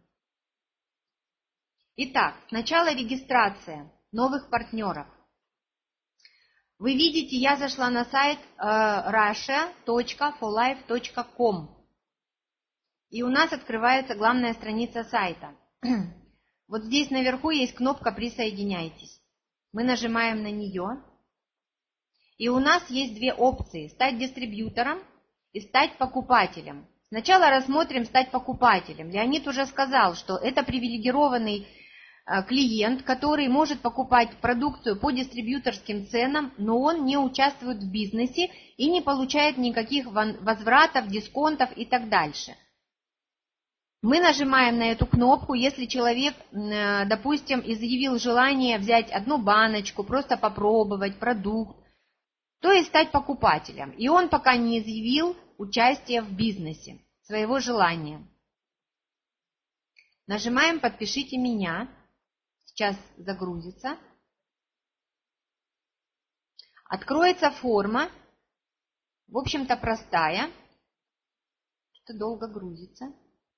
Итак, сначала регистрация новых партнеров. Вы видите, я зашла на сайт russia точка фор лайф точка ком. И у нас открывается главная страница сайта. Вот здесь наверху есть кнопка «Присоединяйтесь». Мы нажимаем на нее. И у нас есть две опции – стать дистрибьютором и стать покупателем. Сначала рассмотрим стать покупателем. Леонид уже сказал, что это привилегированный клиент, который может покупать продукцию по дистрибьюторским ценам, но он не участвует в бизнесе и не получает никаких возвратов, дисконтов и так дальше. Мы нажимаем на эту кнопку, если человек, допустим, изъявил желание взять одну баночку, просто попробовать продукт, то есть стать покупателем. И он пока не изъявил участие в бизнесе, своего желания. Нажимаем «Подпишите меня». Сейчас загрузится. Откроется форма. В общем-то простая. Что долго грузится.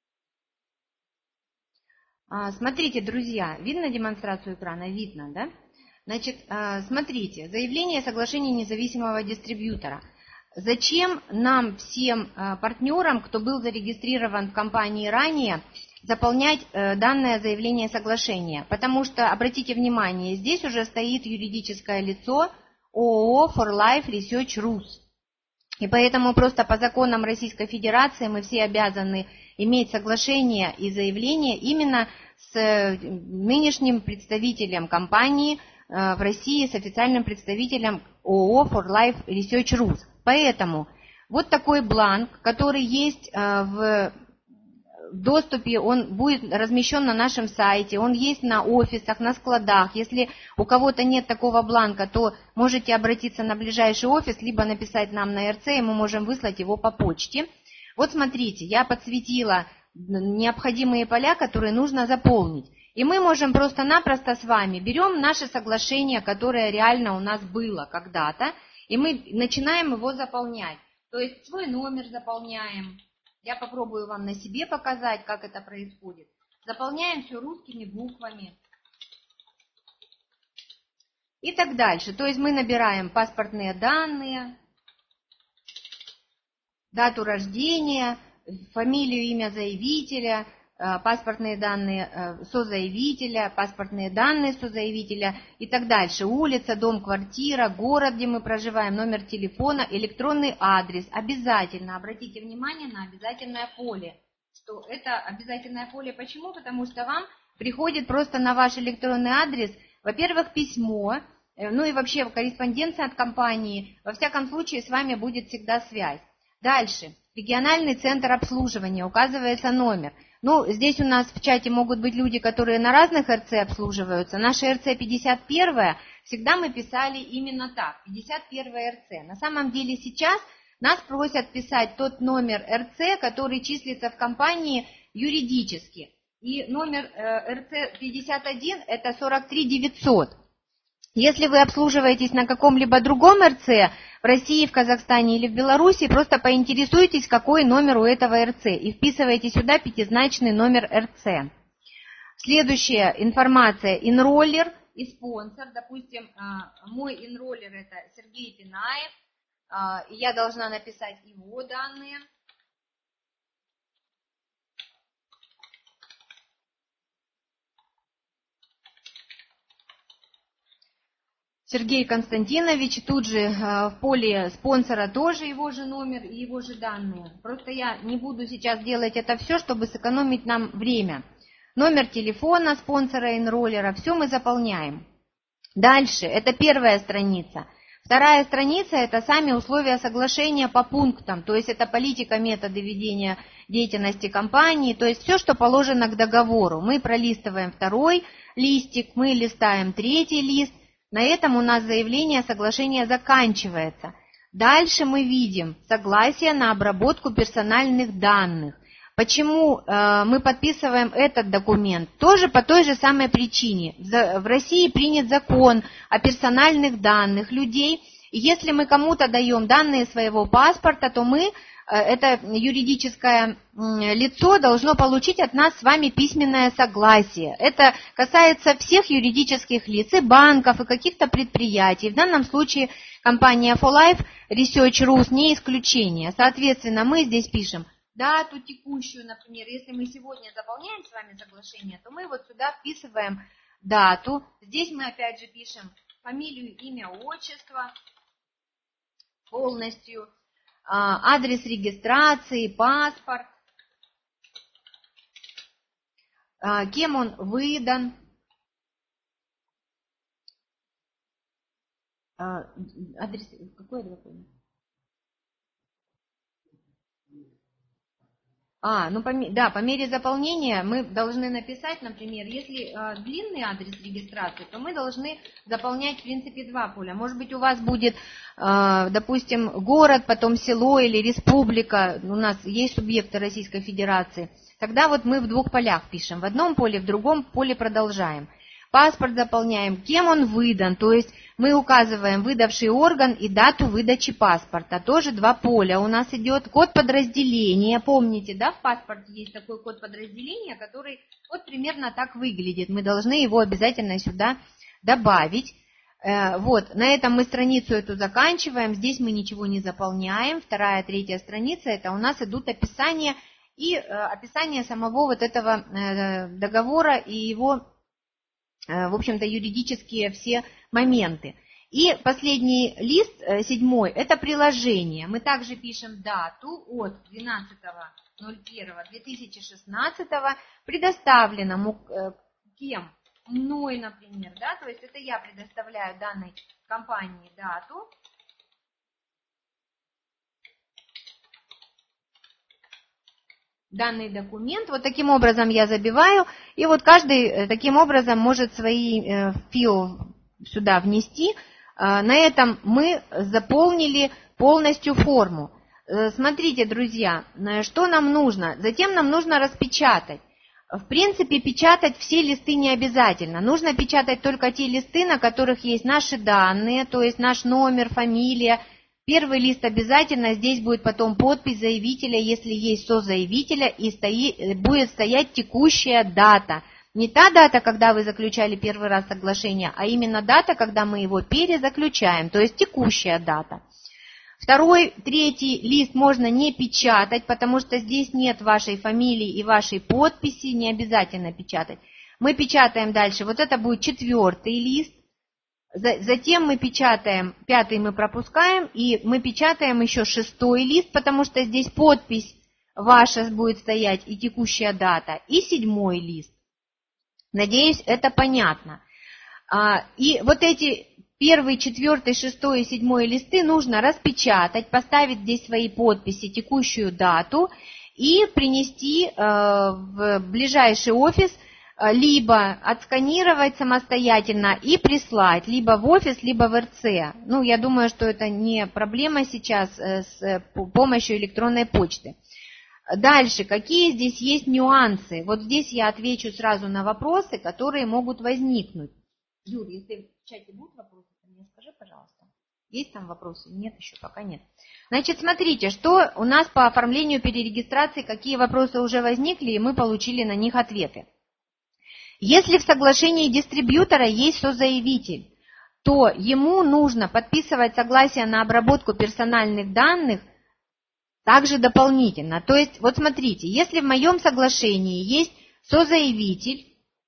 Смотрите, друзья, видно демонстрацию экрана? Видно, да? Значит, смотрите, заявление о соглашении независимого дистрибьютора. Зачем нам всем партнерам, кто был зарегистрирован в компании ранее, заполнять данное заявление соглашения? Потому что, обратите внимание, здесь уже стоит юридическое лицо ООО For Life Research Rus. И поэтому просто по законам Российской Федерации мы все обязаны иметь соглашение и заявление именно с нынешним представителем компании в России, с официальным представителем ООО For Life Research Rus. Поэтому вот такой бланк, который есть в доступе, он будет размещен на нашем сайте, он есть на офисах, на складах. Если у кого-то нет такого бланка, то можете обратиться на ближайший офис, либо написать нам на эр цэ, и мы можем выслать его по почте. Вот смотрите, я подсветила необходимые поля, которые нужно заполнить. И мы можем просто-напросто с вами берем наше соглашение, которое реально у нас было когда-то, и мы начинаем его заполнять. То есть свой номер заполняем. Я попробую вам на себе показать, как это происходит. Заполняем все русскими буквами. И так дальше. То есть мы набираем паспортные данные, дату рождения, фамилию, имя заявителя, паспортные данные созаявителя, паспортные данные созаявителя и так дальше. Улица, дом, квартира, город, где мы проживаем, номер телефона, электронный адрес. Обязательно обратите внимание на обязательное поле. Что это обязательное поле почему? Потому что вам приходит просто на ваш электронный адрес, во-первых, письмо, ну и вообще корреспонденция от компании. Во всяком случае с вами будет всегда связь. Дальше. Региональный центр обслуживания, указывается номер. Ну, здесь у нас в чате могут быть люди, которые на разных эр цэ обслуживаются. Наше эр цэ пятьдесят один, всегда мы писали именно так, пятьдесят один эр цэ. На самом деле сейчас нас просят писать тот номер эр цэ, который числится в компании юридически. И номер эр цэ пятьдесят один это сорок три девятьсот. Если вы обслуживаетесь на каком-либо другом эр цэ, в России, в Казахстане или в Беларуси, просто поинтересуйтесь, какой номер у этого эр цэ, и вписывайте сюда пятизначный номер эр цэ. Следующая информация. Инроллер и спонсор. Допустим, мой инроллер это Сергей Пинаев, и я должна написать его данные. Сергей Константинович, тут же в поле спонсора тоже его же номер и его же данные. Просто я не буду сейчас делать это все, чтобы сэкономить нам время. Номер телефона спонсора инроллера, все мы заполняем. Дальше, это первая страница. Вторая страница – это сами условия соглашения по пунктам, то есть это политика, методы ведения деятельности компании, то есть все, что положено к договору. Мы пролистываем второй листик, мы листаем третий лист. На этом у нас заявление соглашения заканчивается. Дальше мы видим согласие на обработку персональных данных. Почему э, мы подписываем этот документ? Тоже по той же самой причине. В, в России принят закон о персональных данных людей. И если мы кому-то даем данные своего паспорта, то мы, э, это юридическое э, лицо, должно получить от нас с вами письменное согласие. Это касается всех юридических лиц, и банков, и каких-то предприятий. В данном случае компания For Life Research Rus не исключение. Соответственно, мы здесь пишем: дату текущую, например, если мы сегодня заполняем с вами соглашение, то мы вот сюда вписываем дату. Здесь мы опять же пишем фамилию, имя, отчество полностью, адрес регистрации, паспорт, кем он выдан, адрес, какой адрес? А, ну, по, да, по мере заполнения мы должны написать, например, если э, длинный адрес регистрации, то мы должны заполнять, в принципе, два поля. Может быть, у вас будет, э, допустим, город, потом село или республика, у нас есть субъекты Российской Федерации. Тогда вот мы в двух полях пишем, в одном поле, в другом поле продолжаем. Паспорт заполняем, кем он выдан, то есть мы указываем выдавший орган и дату выдачи паспорта. Тоже два поля. У нас идет код подразделения. Помните, да, в паспорте есть такой код подразделения, который вот примерно так выглядит. Мы должны его обязательно сюда добавить. Вот, на этом мы страницу эту заканчиваем. Здесь мы ничего не заполняем. Вторая, третья страница, это у нас идут описания и описание самого вот этого договора и его, в общем-то, юридические все моменты. И последний лист, седьмой, это приложение. Мы также пишем дату от двенадцатого ноль первого две тысячи шестнадцатого, предоставленному кем? Мной, например, да, то есть это я предоставляю данной компании дату. Данный документ, вот таким образом я забиваю, и вот каждый таким образом может свои фил сюда внести. На этом мы заполнили полностью форму. Смотрите, друзья, что нам нужно? Затем нам нужно распечатать. В принципе, печатать все листы не обязательно. Нужно печатать только те листы, на которых есть наши данные, то есть наш номер, фамилия. Первый лист обязательно, здесь будет потом подпись заявителя, если есть созаявителя, и стоит, будет стоять текущая дата. Не та дата, когда вы заключали первый раз соглашение, а именно дата, когда мы его перезаключаем, то есть текущая дата. Второй, третий лист можно не печатать, потому что здесь нет вашей фамилии и вашей подписи, не обязательно печатать. Мы печатаем дальше, вот это будет четвертый лист. Затем мы печатаем, пятый мы пропускаем, и мы печатаем еще шестой лист, потому что здесь подпись ваша будет стоять и текущая дата, и седьмой лист. Надеюсь, это понятно. И вот эти первый, четвертый, шестой и седьмой листы нужно распечатать, поставить здесь свои подписи, текущую дату и принести в ближайший офис, либо отсканировать самостоятельно и прислать, либо в офис, либо в эр цэ. Ну, я думаю, что это не проблема сейчас с помощью электронной почты. Дальше, какие здесь есть нюансы? Вот здесь я отвечу сразу на вопросы, которые могут возникнуть. Юр, если в чате будут вопросы, то мне скажи, пожалуйста. Есть там вопросы? Нет, еще пока нет. Значит, смотрите, что у нас по оформлению перерегистрации, какие вопросы уже возникли, и мы получили на них ответы. Если в соглашении дистрибьютора есть созаявитель, то ему нужно подписывать согласие на обработку персональных данных также дополнительно. То есть, вот смотрите, если в моем соглашении есть созаявитель,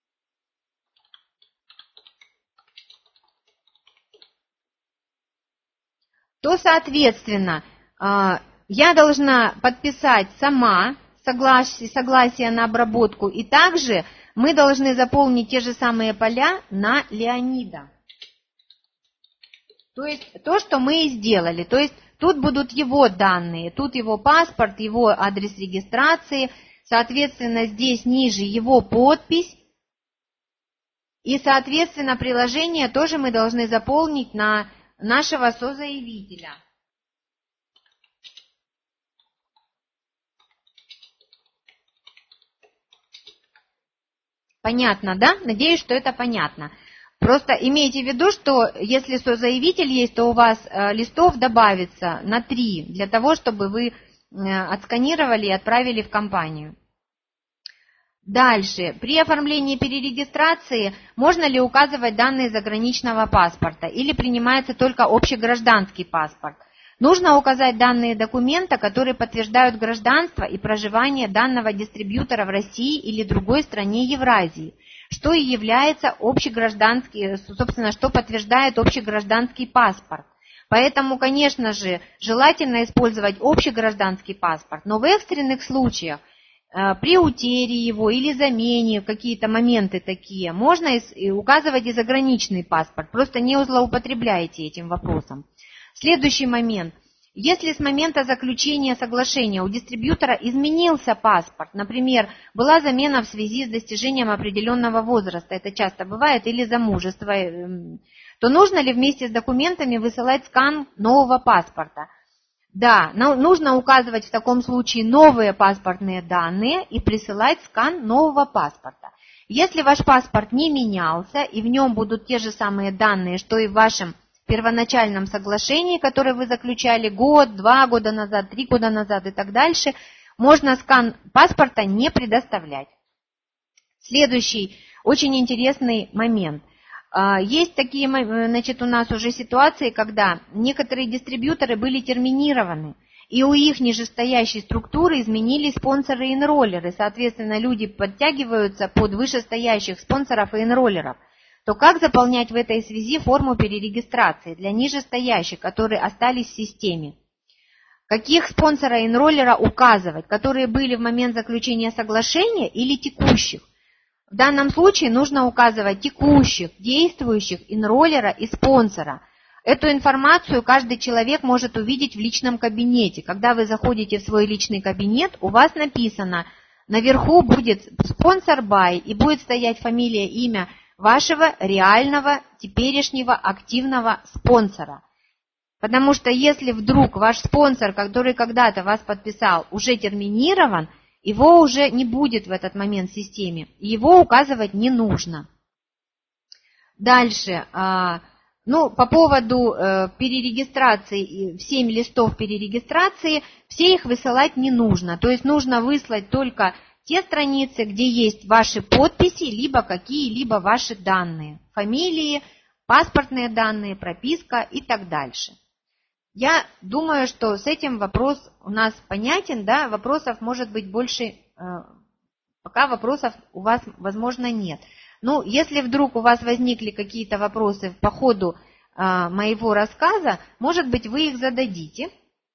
то, соответственно, я должна подписать сама согласие, согласие на обработку, и также мы должны заполнить те же самые поля на Леонида. То есть то, что мы и сделали. То есть тут будут его данные, тут его паспорт, его адрес регистрации, соответственно, здесь ниже его подпись. И, соответственно, приложение тоже мы должны заполнить на нашего созаявителя. Понятно, да? Надеюсь, что это понятно. Просто имейте в виду, что если созаявитель есть, то у вас листов добавится на три, для того, чтобы вы отсканировали и отправили в компанию. Дальше. При оформлении перерегистрации можно ли указывать данные заграничного паспорта или принимается только общегражданский паспорт? Нужно указать данные документа, которые подтверждают гражданство и проживание данного дистрибьютора в России или другой стране Евразии, что и является общегражданский, собственно, что подтверждает общегражданский паспорт. Поэтому, конечно же, желательно использовать общегражданский паспорт, но в экстренных случаях, при утере его или замене, какие-то моменты такие, можно указывать и заграничный паспорт, просто не злоупотребляйте этим вопросом. Следующий момент. Если с момента заключения соглашения у дистрибьютора изменился паспорт, например, была замена в связи с достижением определенного возраста, это часто бывает, или замужество, то нужно ли вместе с документами высылать скан нового паспорта? Да, нужно указывать в таком случае новые паспортные данные и присылать скан нового паспорта. Если ваш паспорт не менялся и в нем будут те же самые данные, что и в вашем первоначальном соглашении, которое вы заключали год, два года назад, три года назад и так дальше, можно скан паспорта не предоставлять. Следующий очень интересный момент. Есть такие, значит, у нас уже ситуации, когда некоторые дистрибьюторы были терминированы, и у их нижестоящей структуры изменились спонсоры и энроллеры, соответственно, люди подтягиваются под вышестоящих спонсоров и энроллеров. То как заполнять в этой связи форму перерегистрации для нижестоящих, которые остались в системе? Каких спонсора и энроллера указывать, которые были в момент заключения соглашения или текущих? В данном случае нужно указывать текущих, действующих, энроллера и спонсора. Эту информацию каждый человек может увидеть в личном кабинете. Когда вы заходите в свой личный кабинет, у вас написано, наверху будет спонсор бай и будет стоять фамилия, имя вашего реального, теперешнего, активного спонсора. Потому что если вдруг ваш спонсор, который когда-то вас подписал, уже терминирован, его уже не будет в этот момент в системе, его указывать не нужно. Дальше, ну, по поводу перерегистрации, семь листов перерегистрации, все их высылать не нужно, то есть нужно выслать только те страницы, где есть ваши подписи, либо какие-либо ваши данные, фамилии, паспортные данные, прописка и так дальше. Я думаю, что с этим вопрос у нас понятен, да, вопросов может быть больше, пока вопросов у вас, возможно, нет. Ну, если вдруг у вас возникли какие-то вопросы по ходу моего рассказа, может быть, вы их зададите.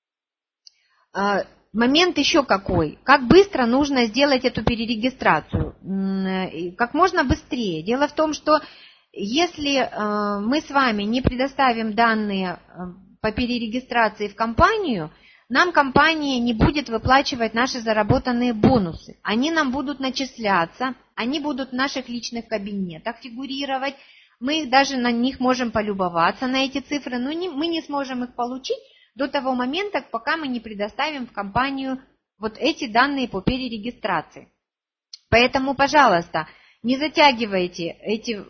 Момент еще какой. Как быстро нужно сделать эту перерегистрацию? Как можно быстрее. Дело в том, что если мы с вами не предоставим данные по перерегистрации в компанию, нам компания не будет выплачивать наши заработанные бонусы. Они нам будут начисляться, они будут в наших личных кабинетах фигурировать. Мы даже на них можем полюбоваться, на эти цифры, но не, мы не сможем их получить до того момента, пока мы не предоставим в компанию вот эти данные по перерегистрации. Поэтому, пожалуйста, не затягивайте эти,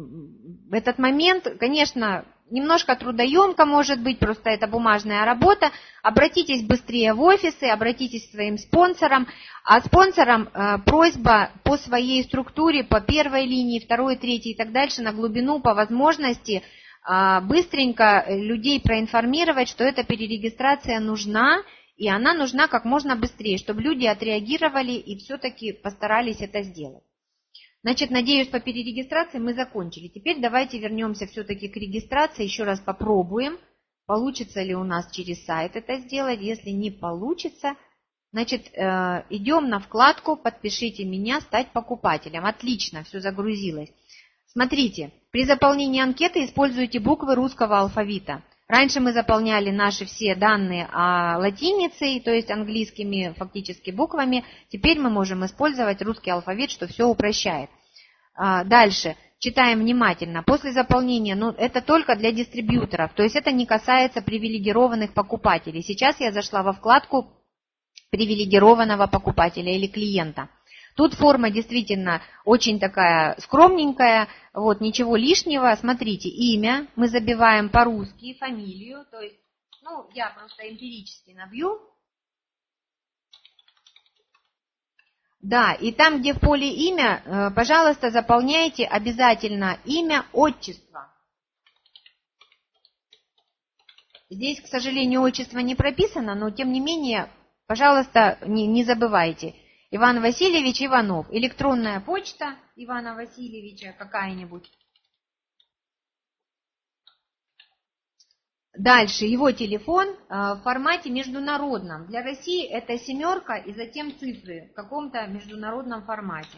этот момент. Конечно, немножко трудоемко может быть, просто это бумажная работа. Обратитесь быстрее в офисы, обратитесь к своим спонсорам. А спонсорам э, просьба по своей структуре, по первой линии, второй, третьей и так дальше, на глубину, по возможности, быстренько людей проинформировать, что эта перерегистрация нужна, и она нужна как можно быстрее, чтобы люди отреагировали и все-таки постарались это сделать. Значит, надеюсь, по перерегистрации мы закончили. Теперь давайте вернемся все-таки к регистрации, еще раз попробуем, получится ли у нас через сайт это сделать. Если не получится, значит, идем на вкладку «Подпишите меня, стать покупателем». Отлично, все загрузилось. Смотрите, при заполнении анкеты используйте буквы русского алфавита. Раньше мы заполняли наши все данные латиницей, то есть английскими фактически буквами. Теперь мы можем использовать русский алфавит, что все упрощает. Дальше. Читаем внимательно. После заполнения, ну это только для дистрибьюторов, то есть это не касается привилегированных покупателей. Сейчас я зашла во вкладку привилегированного покупателя или клиента. Тут форма действительно очень такая скромненькая, вот, ничего лишнего. Смотрите, имя мы забиваем по-русски, фамилию, то есть, ну, я просто эмпирически набью. Да, и там, где в поле имя, пожалуйста, заполняйте обязательно имя, отчество. Здесь, к сожалению, отчество не прописано, но тем не менее, пожалуйста, не, не забывайте. Иван Васильевич Иванов. Электронная почта Ивана Васильевича какая-нибудь. Дальше его телефон в формате международном. Для России это семерка и затем цифры в каком-то международном формате.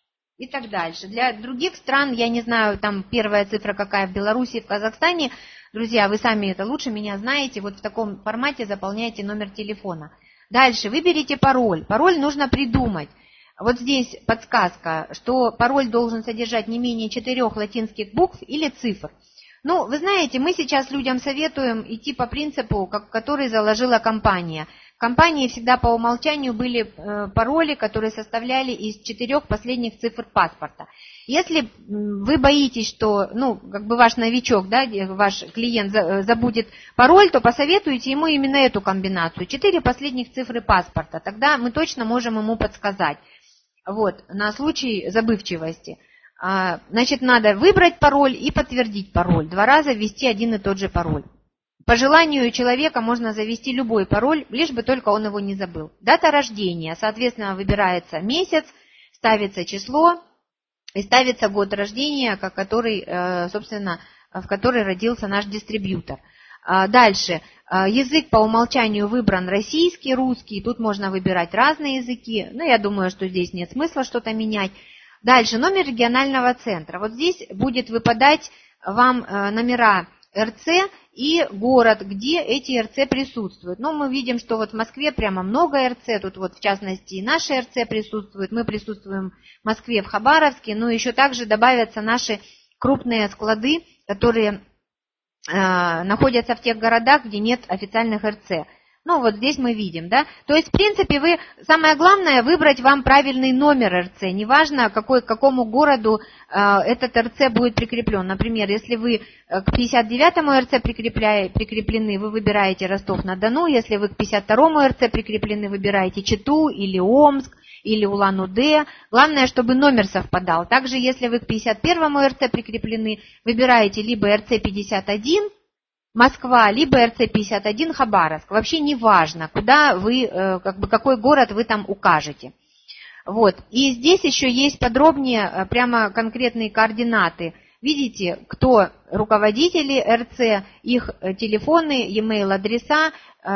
И так дальше. Для других стран, я не знаю, там первая цифра какая в Беларуси, в Казахстане. Друзья, вы сами это лучше меня знаете. Вот в таком формате заполняйте номер телефона. Дальше выберите пароль. Пароль нужно придумать. Вот здесь подсказка, что пароль должен содержать не менее четырех латинских букв или цифр. Ну, вы знаете, мы сейчас людям советуем идти по принципу, как, который заложила компания. В компании всегда по умолчанию были э, пароли, которые составляли из четырех последних цифр паспорта. Если вы боитесь, что, ну, как бы ваш новичок, да, ваш клиент за, забудет пароль, то посоветуйте ему именно эту комбинацию. Четыре последних цифры паспорта. Тогда мы точно можем ему подсказать. Вот, на случай забывчивости. Значит, надо выбрать пароль и подтвердить пароль. Два раза ввести один и тот же пароль. По желанию человека можно завести любой пароль, лишь бы только он его не забыл. Дата рождения, соответственно, выбирается месяц, ставится число и ставится год рождения, который, собственно, в который родился наш дистрибьютор. Дальше. Язык по умолчанию выбран российский, русский. Тут можно выбирать разные языки. Но я думаю, что здесь нет смысла что-то менять. Дальше, номер регионального центра. Вот здесь будет выпадать вам номера эр цэ и город, где эти эр цэ присутствуют. Но мы видим, что вот в Москве прямо много эр цэ, тут вот в частности и наши эр цэ присутствуют. Мы присутствуем в Москве, в Хабаровске, но еще также добавятся наши крупные склады, которые э, находятся в тех городах, где нет официальных эр цэ. Ну, вот здесь мы видим, да. То есть, в принципе, вы, самое главное, выбрать вам правильный номер эр цэ. Неважно, какой, к какому городу э, этот эр цэ будет прикреплен. Например, если вы к пятьдесят девятому эр цэ прикреплены, вы выбираете Ростов-на-Дону. Если вы к пятьдесят второму эр цэ прикреплены, выбираете Читу или Омск, или Улан-Удэ. Главное, чтобы номер совпадал. Также, если вы к пятьдесят первому эр цэ прикреплены, выбираете либо эр цэ пятьдесят один, Москва, либо эр цэ пятьдесят один Хабаровск. Вообще не важно, куда вы, как бы, какой город вы там укажете. Вот. И здесь еще есть подробнее, прямо конкретные координаты. Видите, кто руководители эр цэ, их телефоны, e-mail адреса,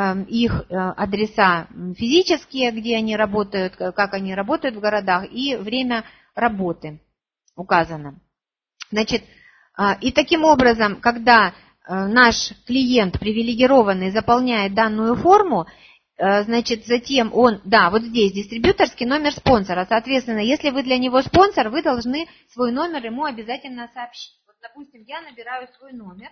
их адреса физические, где они работают, как они работают в городах, и время работы указано. Значит, и таким образом, когда наш клиент привилегированный заполняет данную форму, значит, затем он, да, вот здесь дистрибьюторский номер спонсора. Соответственно, если вы для него спонсор, вы должны свой номер ему обязательно сообщить. Вот, допустим, я набираю свой номер,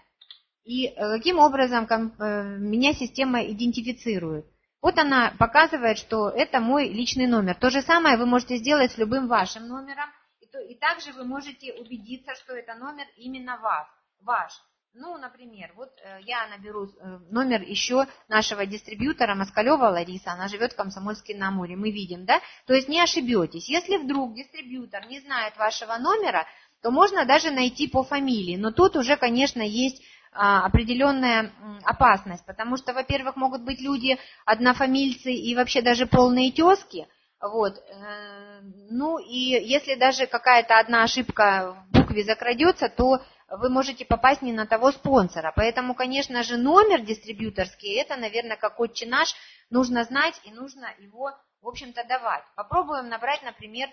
и каким образом меня система идентифицирует. Вот она показывает, что это мой личный номер. То же самое вы можете сделать с любым вашим номером, и также вы можете убедиться, что это номер именно вас, ваш. Ну, например, вот э, я наберу э, номер еще нашего дистрибьютора Москалева Лариса, она живет в Комсомольске-на-Амуре, мы видим, да? То есть не ошибетесь. Если вдруг дистрибьютор не знает вашего номера, то можно даже найти по фамилии. Но тут уже, конечно, есть а, определенная м, опасность, потому что, во-первых, могут быть люди однофамильцы и вообще даже полные тезки. Вот. Э, ну и если даже какая-то одна ошибка в букве закрадется, то вы можете попасть не на того спонсора. Поэтому, конечно же, номер дистрибьюторский, это, наверное, как отче наш, нужно знать и нужно его, в общем-то, давать. Попробуем набрать, например,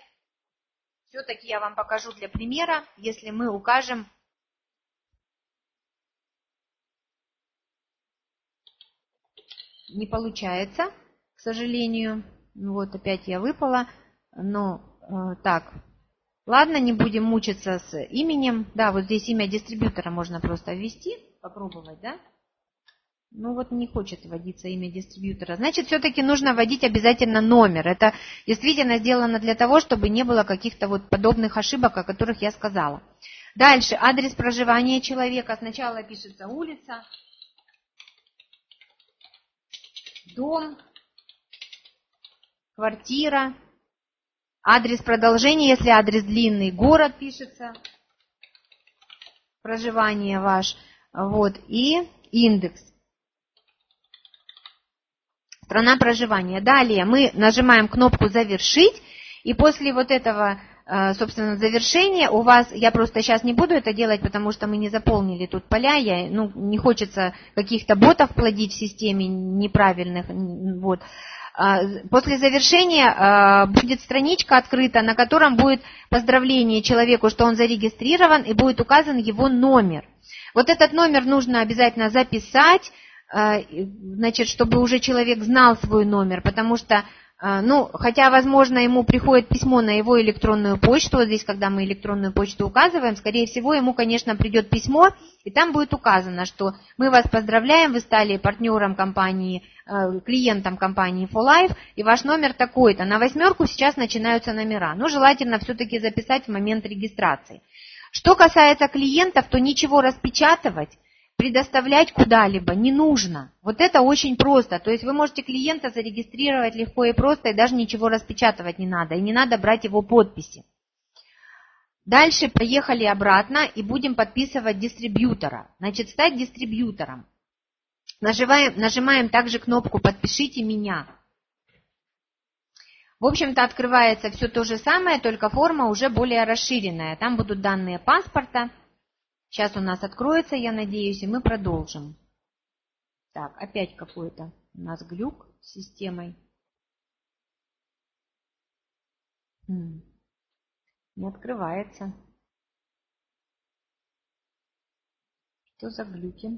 все-таки я вам покажу для примера, если мы укажем, не получается, к сожалению, вот опять я выпала, но э, так. Ладно, не будем мучиться с именем. Да, вот здесь имя дистрибьютора можно просто ввести, попробовать, да? Ну вот не хочет вводиться имя дистрибьютора. Значит, все-таки нужно вводить обязательно номер. Это действительно сделано для того, чтобы не было каких-то вот подобных ошибок, о которых я сказала. Дальше, адрес проживания человека. Сначала пишется улица, дом, квартира. Адрес продолжения, если адрес длинный, город пишется, проживание ваш, вот, и индекс. страна проживания. Далее мы нажимаем кнопку «Завершить», и после вот этого, собственно, завершения у вас, я просто сейчас не буду это делать, потому что мы не заполнили тут поля, я, ну, не хочется каких-то ботов плодить в системе неправильных, вот. После завершения будет страничка открыта, на котором будет поздравление человеку, что он зарегистрирован, и будет указан его номер. Вот этот номер нужно обязательно записать, значит, чтобы уже человек знал свой номер, потому что, ну, хотя, возможно, ему приходит письмо на его электронную почту, вот здесь, когда мы электронную почту указываем, скорее всего, ему, конечно, придет письмо, и там будет указано, что мы вас поздравляем, вы стали партнером компании, клиентом компании фор лайф, и ваш номер такой-то. На восьмерку сейчас начинаются номера, но желательно все-таки записать в момент регистрации. Что касается клиентов, то ничего распечатывать, предоставлять куда-либо не нужно. Вот это очень просто. То есть вы можете клиента зарегистрировать легко и просто, и даже ничего распечатывать не надо. И не надо брать его подписи. Дальше поехали обратно и будем подписывать дистрибьютора. Значит, стать дистрибьютором. Нажимаем, нажимаем также кнопку «Подпишите меня». В общем-то, открывается все то же самое, только форма уже более расширенная. Там будут данные паспорта. Сейчас у нас откроется, я надеюсь, и мы продолжим. Так, опять какой-то у нас глюк с системой. Хм. Не открывается. Что за глюки?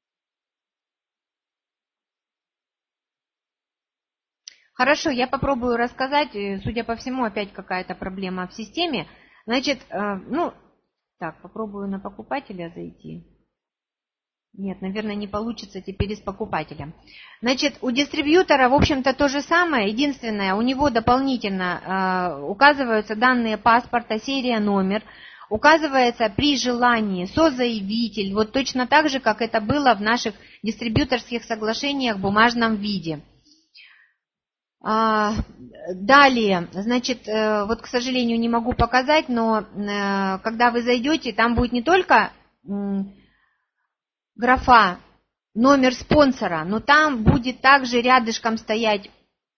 Хорошо, я попробую рассказать. Судя по всему, опять какая-то проблема в системе. Значит, ну... Так, попробую на покупателя зайти. Нет, наверное, не получится теперь и с покупателем. Значит, у дистрибьютора, в общем-то, то же самое. Единственное, у него дополнительно э, указываются данные паспорта, серия, номер. Указывается при желании созаявитель, вот точно так же, как это было в наших дистрибьюторских соглашениях в бумажном виде. Далее, значит, вот, к сожалению, не могу показать, но когда вы зайдете, там будет не только графа номер спонсора, но там будет также рядышком стоять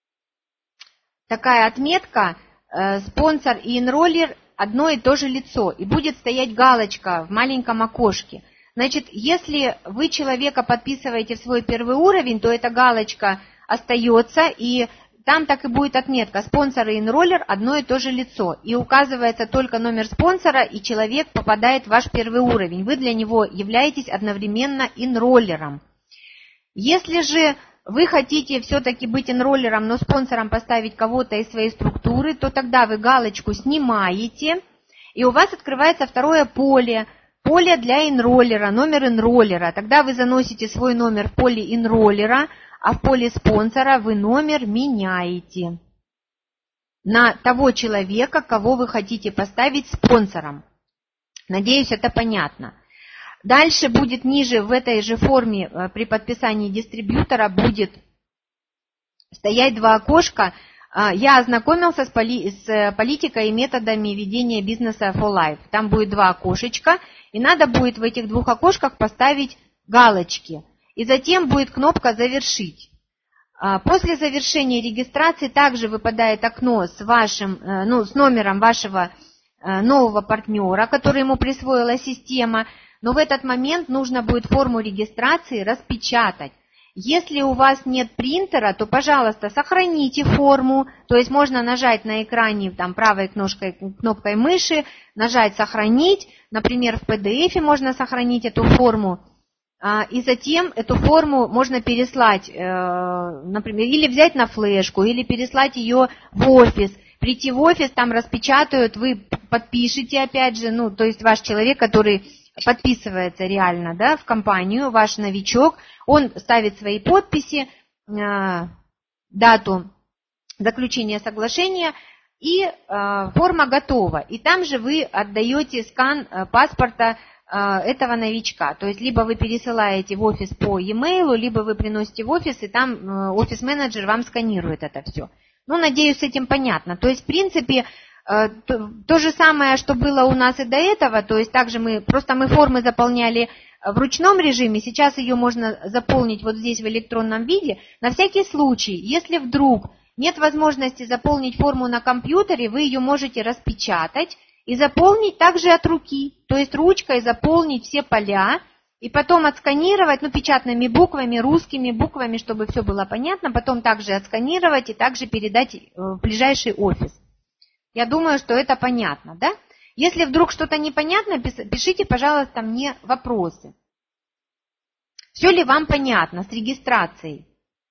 такая отметка спонсор и энроллер одно и то же лицо, и будет стоять галочка в маленьком окошке. Значит, если вы человека подписываете в свой первый уровень, то эта галочка остается, и там так и будет отметка «Спонсор и энроллер» одно и то же лицо. И указывается только номер спонсора, и человек попадает в ваш первый уровень. Вы для него являетесь одновременно энроллером. Если же вы хотите все-таки быть энроллером, но спонсором поставить кого-то из своей структуры, то тогда вы галочку снимаете, и у вас открывается второе поле. Поле для энроллера, номер энроллера. Тогда вы заносите свой номер в поле энроллера, а в поле спонсора вы номер меняете на того человека, кого вы хотите поставить спонсором. Надеюсь, это понятно. Дальше будет ниже в этой же форме при подписании дистрибьютора будет стоять два окошка. Я ознакомился с, поли, с политикой и методами ведения бизнеса фор лайф. Там будет два окошечка, и надо будет в этих двух окошках поставить галочки. И затем будет кнопка «Завершить». После завершения регистрации также выпадает окно с, вашим, ну, с номером вашего нового партнера, который ему присвоила система, но в этот момент нужно будет форму регистрации распечатать. Если у вас нет принтера, то, пожалуйста, сохраните форму, то есть можно нажать на экране там, правой кнопкой, кнопкой мыши, нажать «Сохранить», например, в пи ди эф можно сохранить эту форму, и затем эту форму можно переслать, например, или взять на флешку, или переслать ее в офис, прийти в офис, там распечатают, вы подпишете опять же, ну, то есть ваш человек, который подписывается реально, да, в компанию, ваш новичок, он ставит свои подписи, дату заключения соглашения, и форма готова. И там же вы отдаете скан паспорта этого новичка. То есть либо вы пересылаете в офис по e-mail, либо вы приносите в офис, и там офис-менеджер вам сканирует это все. Ну, надеюсь, с этим понятно. То есть, в принципе, То, то же самое, что было у нас и до этого, то есть также мы, просто мы формы заполняли в ручном режиме, сейчас ее можно заполнить вот здесь в электронном виде. На всякий случай, если вдруг нет возможности заполнить форму на компьютере, вы ее можете распечатать и заполнить также от руки, то есть ручкой заполнить все поля, и потом отсканировать, ну, печатными буквами, русскими буквами, чтобы все было понятно, потом также отсканировать и также передать в ближайший офис. Я думаю, что это понятно, да? Если вдруг что-то непонятно, пишите, пожалуйста, мне вопросы. Все ли вам понятно с регистрацией?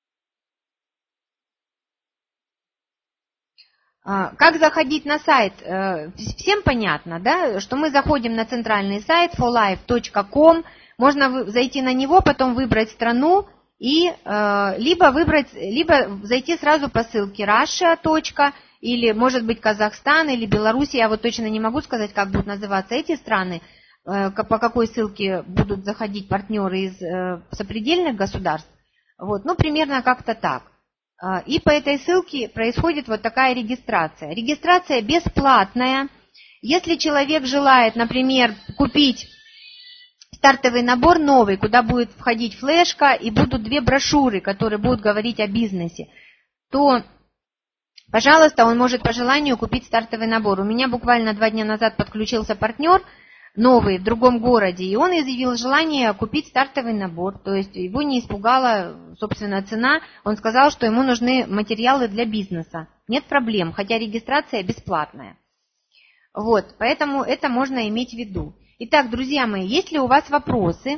Как заходить на сайт? Всем понятно, да? Что мы заходим на центральный сайт фор лайф точка ком, можно зайти на него, потом выбрать страну и либо выбрать, либо зайти сразу по ссылке Russia. Или, может быть, Казахстан или Беларусь, я вот точно не могу сказать, как будут называться эти страны, по какой ссылке будут заходить партнеры из сопредельных государств. Вот, ну, примерно как-то так. И по этой ссылке происходит вот такая регистрация. Регистрация бесплатная. Если человек желает, например, купить стартовый набор новый, куда будет входить флешка и будут две брошюры, которые будут говорить о бизнесе, то... Пожалуйста, он может по желанию купить стартовый набор. У меня буквально два дня назад подключился партнер новый в другом городе, и он изъявил желание купить стартовый набор. То есть его не испугала, собственно, цена. Он сказал, что ему нужны материалы для бизнеса. Нет проблем, хотя регистрация бесплатная. Вот, поэтому это можно иметь в виду. Итак, друзья мои, есть ли у вас вопросы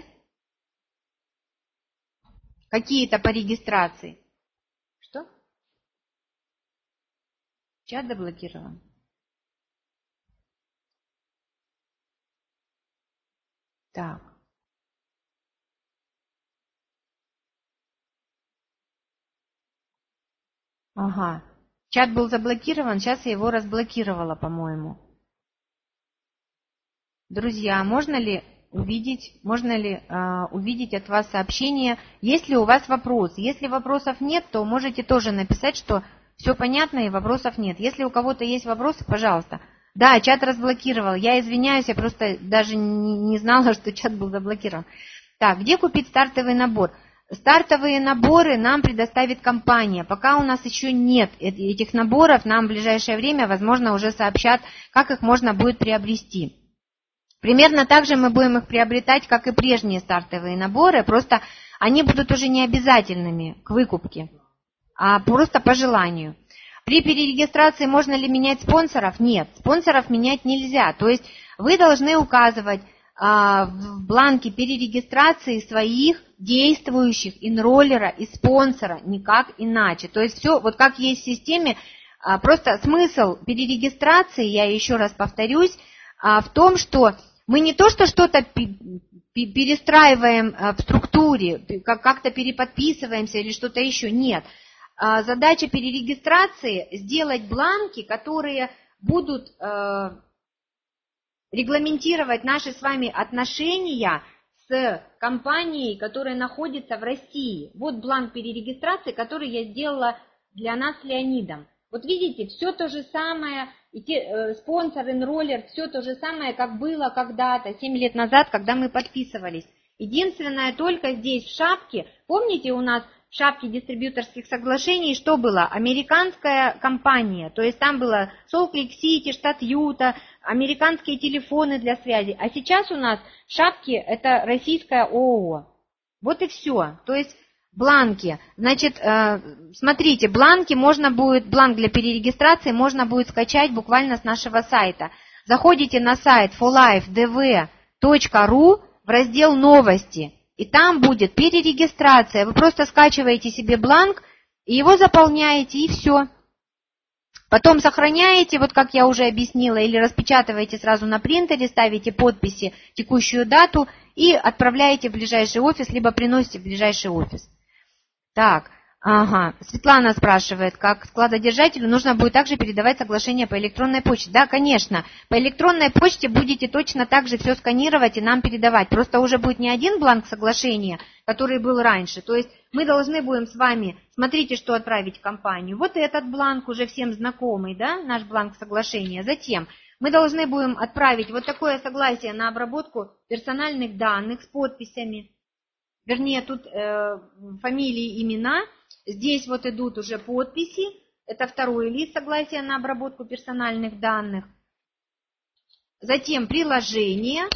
какие-то по регистрации? Что? Чат заблокирован. Так. Ага. Чат был заблокирован, сейчас я его разблокировала, по-моему. Друзья, можно ли увидеть, можно ли э, увидеть от вас сообщение, есть ли у вас вопросы? Если вопросов нет, то можете тоже написать, что все понятно и вопросов нет. Если у кого-то есть вопросы, пожалуйста. Да, чат разблокировал. Я извиняюсь, я просто даже не, не знала, что чат был заблокирован. Так, где купить стартовый набор? Стартовые наборы нам предоставит компания. Пока у нас еще нет этих наборов, нам в ближайшее время, возможно, уже сообщат, как их можно будет приобрести. Примерно так же мы будем их приобретать, как и прежние стартовые наборы, просто они будут уже не обязательными к выкупке, а просто по желанию. При перерегистрации можно ли менять спонсоров? Нет, спонсоров менять нельзя. То есть вы должны указывать а, в бланке перерегистрации своих действующих инроллера и спонсора, никак иначе. То есть все, вот как есть в системе, а, просто смысл перерегистрации, я еще раз повторюсь, а, в том, что мы не то, что что-то перестраиваем в структуре, как-то переподписываемся или что-то еще, нет. Задача перерегистрации – сделать бланки, которые будут э, регламентировать наши с вами отношения с компанией, которая находится в России. Вот бланк перерегистрации, который я сделала для нас с Леонидом. Вот видите, все то же самое, и те, э, спонсор, инроллер, все то же самое, как было когда-то, семь лет назад, когда мы подписывались. Единственное, только здесь в шапке, помните, у нас в шапке дистрибьюторских соглашений что было? Американская компания, то есть там было Солт-Лейк-Сити, штат Юта, американские телефоны для связи. А сейчас у нас в шапке это российская ООО. Вот и все. То есть бланки. Значит, смотрите, бланки можно будет, бланк для перерегистрации можно будет скачать буквально с нашего сайта. Заходите на сайт фор лайф ди ви точка ру в раздел «Новости». И там будет перерегистрация. Вы просто скачиваете себе бланк, и его заполняете, и все. Потом сохраняете, вот как я уже объяснила, или распечатываете сразу на принтере, ставите подписи, текущую дату и отправляете в ближайший офис, либо приносите в ближайший офис. Так, Ага, Светлана спрашивает, как складодержателю нужно будет также передавать соглашение по электронной почте. Да, конечно, по электронной почте будете точно так же все сканировать и нам передавать. Просто уже будет не один бланк соглашения, который был раньше. То есть мы должны будем с вами, смотрите, что отправить в компанию. Вот этот бланк уже всем знакомый, да, наш бланк соглашения. Затем мы должны будем отправить вот такое согласие на обработку персональных данных с подписями. Вернее, тут э, фамилии, имена. Здесь вот идут уже подписи. Это второй лист согласия на обработку персональных данных. Затем приложение.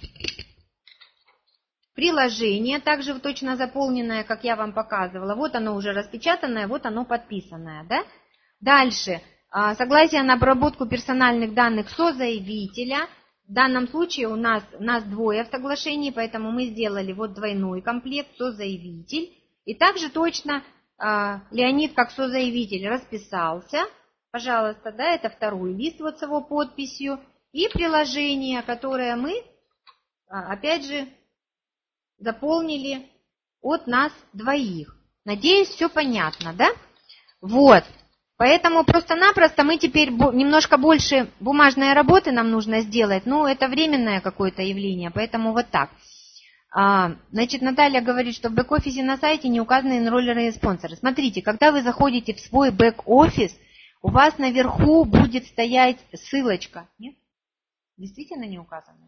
Приложение, также точно заполненное, как я вам показывала. Вот оно уже распечатанное, вот оно подписанное. Да? Дальше. Согласие на обработку персональных данных созаявителя. В данном случае у нас, у нас двое в соглашении, поэтому мы сделали вот двойной комплект, созаявитель. И также точно э, Леонид как созаявитель расписался. Пожалуйста, да, это второй лист вот с его подписью. И приложение, которое мы, э, опять же, заполнили от нас двоих. Надеюсь, все понятно, да? Вот. Поэтому просто-напросто мы теперь немножко больше бумажной работы нам нужно сделать. Ну, это временное какое-то явление, поэтому вот так. А, значит, Наталья говорит, что в бэк-офисе на сайте не указаны энроллеры и спонсоры. Смотрите, когда вы заходите в свой бэк-офис, у вас наверху будет стоять ссылочка. Нет? Действительно не указано?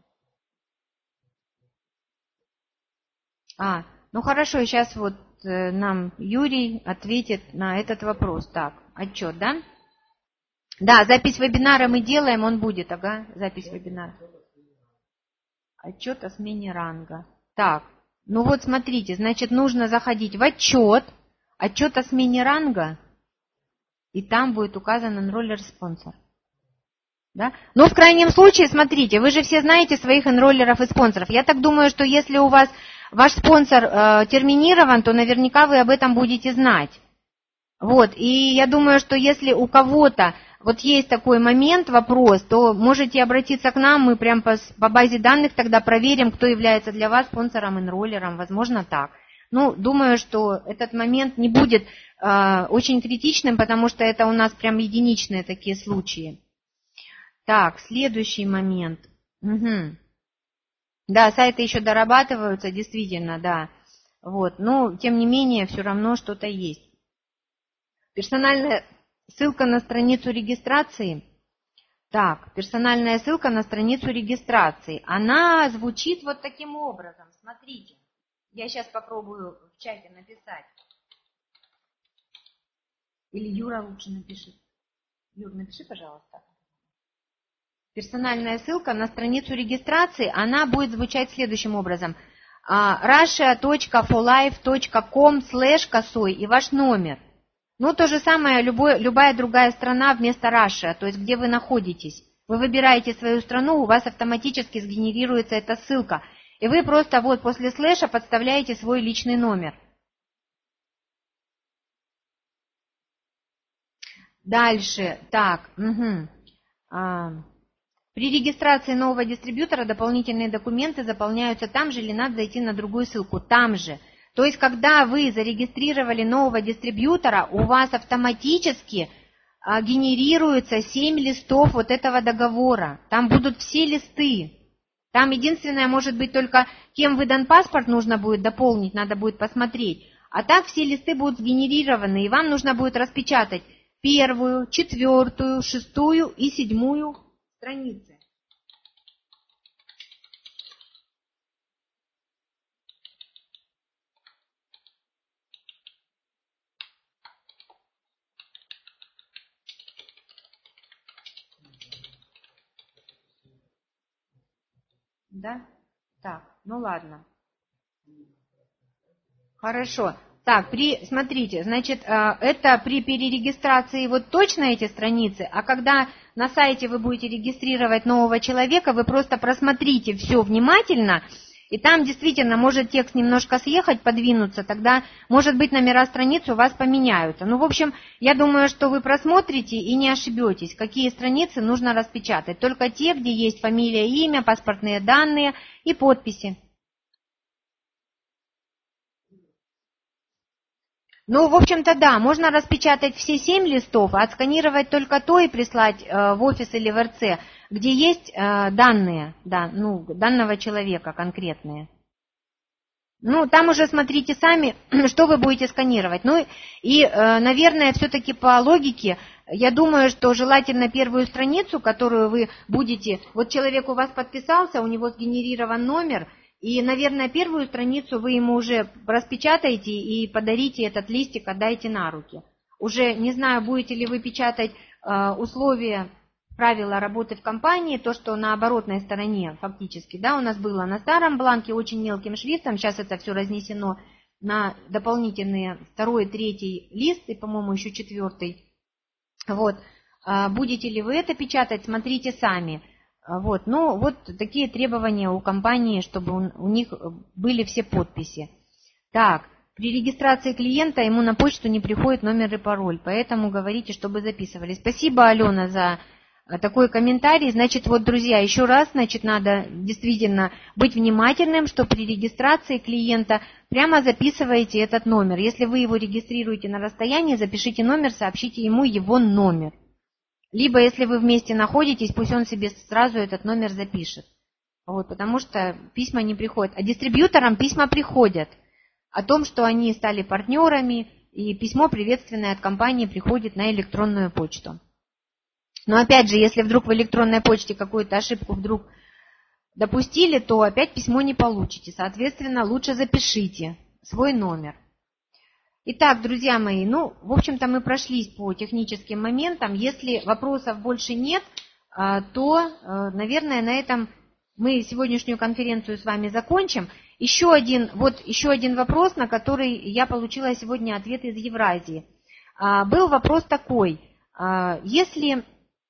А, ну хорошо, сейчас вот э, нам Юрий ответит на этот вопрос. Так, отчет, да? Да, запись вебинара мы делаем, он будет, ага, запись вебинара. Отчет о смене ранга. Так, ну вот смотрите, значит, нужно заходить в отчет, отчет о смене ранга, и там будет указан энроллер-спонсор. Да? Но в крайнем случае, смотрите, вы же все знаете своих энроллеров и спонсоров. Я так думаю, что если у вас ваш спонсор э, терминирован, то наверняка вы об этом будете знать. Вот, и я думаю, что если у кого-то вот есть такой момент, вопрос, то можете обратиться к нам, мы прям по, по базе данных тогда проверим, кто является для вас спонсором, энроллером, возможно так. Ну, думаю, что этот момент не будет э, очень критичным, потому что это у нас прям единичные такие случаи. Так, следующий момент. Угу. Да, сайты еще дорабатываются, действительно, да. Вот, но тем не менее, все равно что-то есть. Персональная ссылка на страницу регистрации. Так, персональная ссылка на страницу регистрации. Она звучит вот таким образом. Смотрите, я сейчас попробую в чате написать. Или Юра лучше напишет. Юр, напиши, пожалуйста. Персональная ссылка на страницу регистрации, она будет звучать следующим образом. russia точка фолайф точка ком слэш косой и ваш номер. Ну, то же самое, любой, любая другая страна вместо Russia, то есть где вы находитесь. Вы выбираете свою страну, у вас автоматически сгенерируется эта ссылка. И вы просто вот после слэша подставляете свой личный номер. Дальше, так, угу. а, при регистрации нового дистрибьютора дополнительные документы заполняются там же или надо зайти на другую ссылку? Там же. То есть, когда вы зарегистрировали нового дистрибьютора, у вас автоматически а, генерируется семь листов вот этого договора. Там будут все листы. Там единственное, может быть, только кем выдан паспорт нужно будет дополнить, надо будет посмотреть. А так все листы будут сгенерированы, и вам нужно будет распечатать первую, четвертую, шестую и седьмую страницы. Да? Так, ну ладно. Хорошо. Так, при, смотрите, значит, это при перерегистрации вот точно эти страницы, а когда на сайте вы будете регистрировать нового человека, вы просто просмотрите все внимательно, и там действительно может текст немножко съехать, подвинуться, тогда, может быть, номера страниц у вас поменяются. Ну, в общем, я думаю, что вы просмотрите и не ошибетесь, какие страницы нужно распечатать. Только те, где есть фамилия, имя, паспортные данные и подписи. Ну, в общем-то, да, можно распечатать все семь листов, а отсканировать только то и прислать э, в офис или в эр цэ, где есть э, данные, да, ну, данного человека конкретные. Ну, там уже смотрите сами, что вы будете сканировать. Ну, и, э, наверное, все-таки по логике, я думаю, что желательно первую страницу, которую вы будете... Вот человек у вас подписался, у него сгенерирован номер, и, наверное, первую страницу вы ему уже распечатаете и подарите этот листик, отдайте на руки. Уже не знаю, будете ли вы печатать э, условия, правила работы в компании, то, что на оборотной стороне фактически, да, у нас было на старом бланке очень мелким шрифтом, сейчас это все разнесено на дополнительные второй, третий лист и, по-моему, еще четвертый. Вот. Будете ли вы это печатать, смотрите сами. Вот. Ну, вот такие требования у компании, чтобы у них были все подписи. Так, при регистрации клиента ему на почту не приходит номер и пароль, поэтому говорите, чтобы записывали. Спасибо, Алена, за такой комментарий. Значит, вот, друзья, еще раз, значит, надо действительно быть внимательным, что при регистрации клиента прямо записываете этот номер. Если вы его регистрируете на расстоянии, запишите номер, сообщите ему его номер. Либо, если вы вместе находитесь, пусть он себе сразу этот номер запишет. Вот, потому что письма не приходят. А дистрибьюторам письма приходят о том, что они стали партнерами, и письмо приветственное от компании приходит на электронную почту. Но опять же, если вдруг в электронной почте какую-то ошибку вдруг допустили, то опять письмо не получите. Соответственно, лучше запишите свой номер. Итак, друзья мои, ну, в общем-то, мы прошлись по техническим моментам. Если вопросов больше нет, то, наверное, на этом мы сегодняшнюю конференцию с вами закончим. Еще один, вот еще один вопрос, на который я получила сегодня ответ из Евразии. Был вопрос такой. Если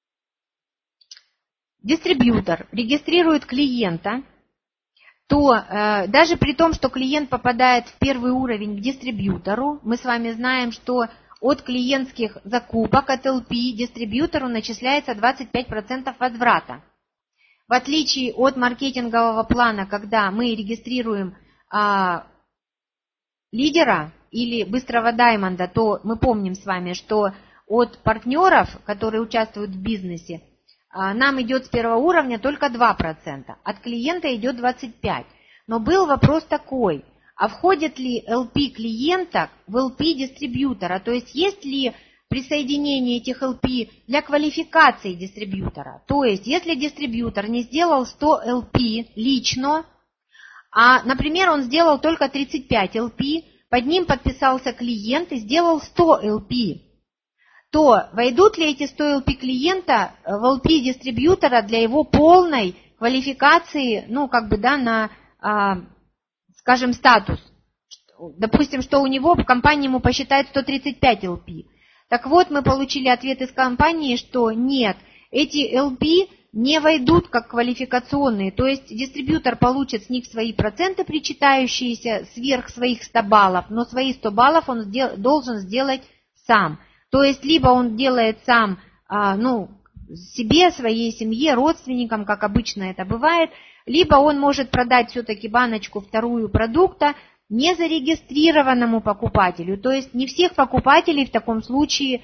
дистрибьютор регистрирует клиента, то э, даже при том, что клиент попадает в первый уровень к дистрибьютору, мы с вами знаем, что от клиентских закупок, от эл пи, дистрибьютору начисляется двадцать пять процентов возврата. В отличие от маркетингового плана, когда мы регистрируем э, лидера или быстрого даймонда, то мы помним с вами, что от партнеров, которые участвуют в бизнесе, нам идет с первого уровня только два процента, от клиента идет двадцать пять процентов. Но был вопрос такой, а входит ли эл пи клиента в эл пи дистрибьютора, то есть есть ли присоединение этих эл пи для квалификации дистрибьютора. То есть если дистрибьютор не сделал сто эл пи лично, а, например, он сделал только тридцать пять эл пи, под ним подписался клиент и сделал сто эл пи, то войдут ли эти сто эл пи клиента в эл пи дистрибьютора для его полной квалификации, ну, как бы, да, на, а, скажем, статус. Допустим, что у него в компании ему посчитают сто тридцать пять эл пи. Так вот, мы получили ответ из компании, что нет, эти эл пи не войдут как квалификационные, то есть дистрибьютор получит с них свои проценты, причитающиеся сверх своих ста баллов, но свои сто баллов он сдел- должен сделать сам. То есть либо он делает сам, ну, себе, своей семье, родственникам, как обычно это бывает, либо он может продать все-таки баночку вторую продукта незарегистрированному покупателю. То есть не всех покупателей в таком случае,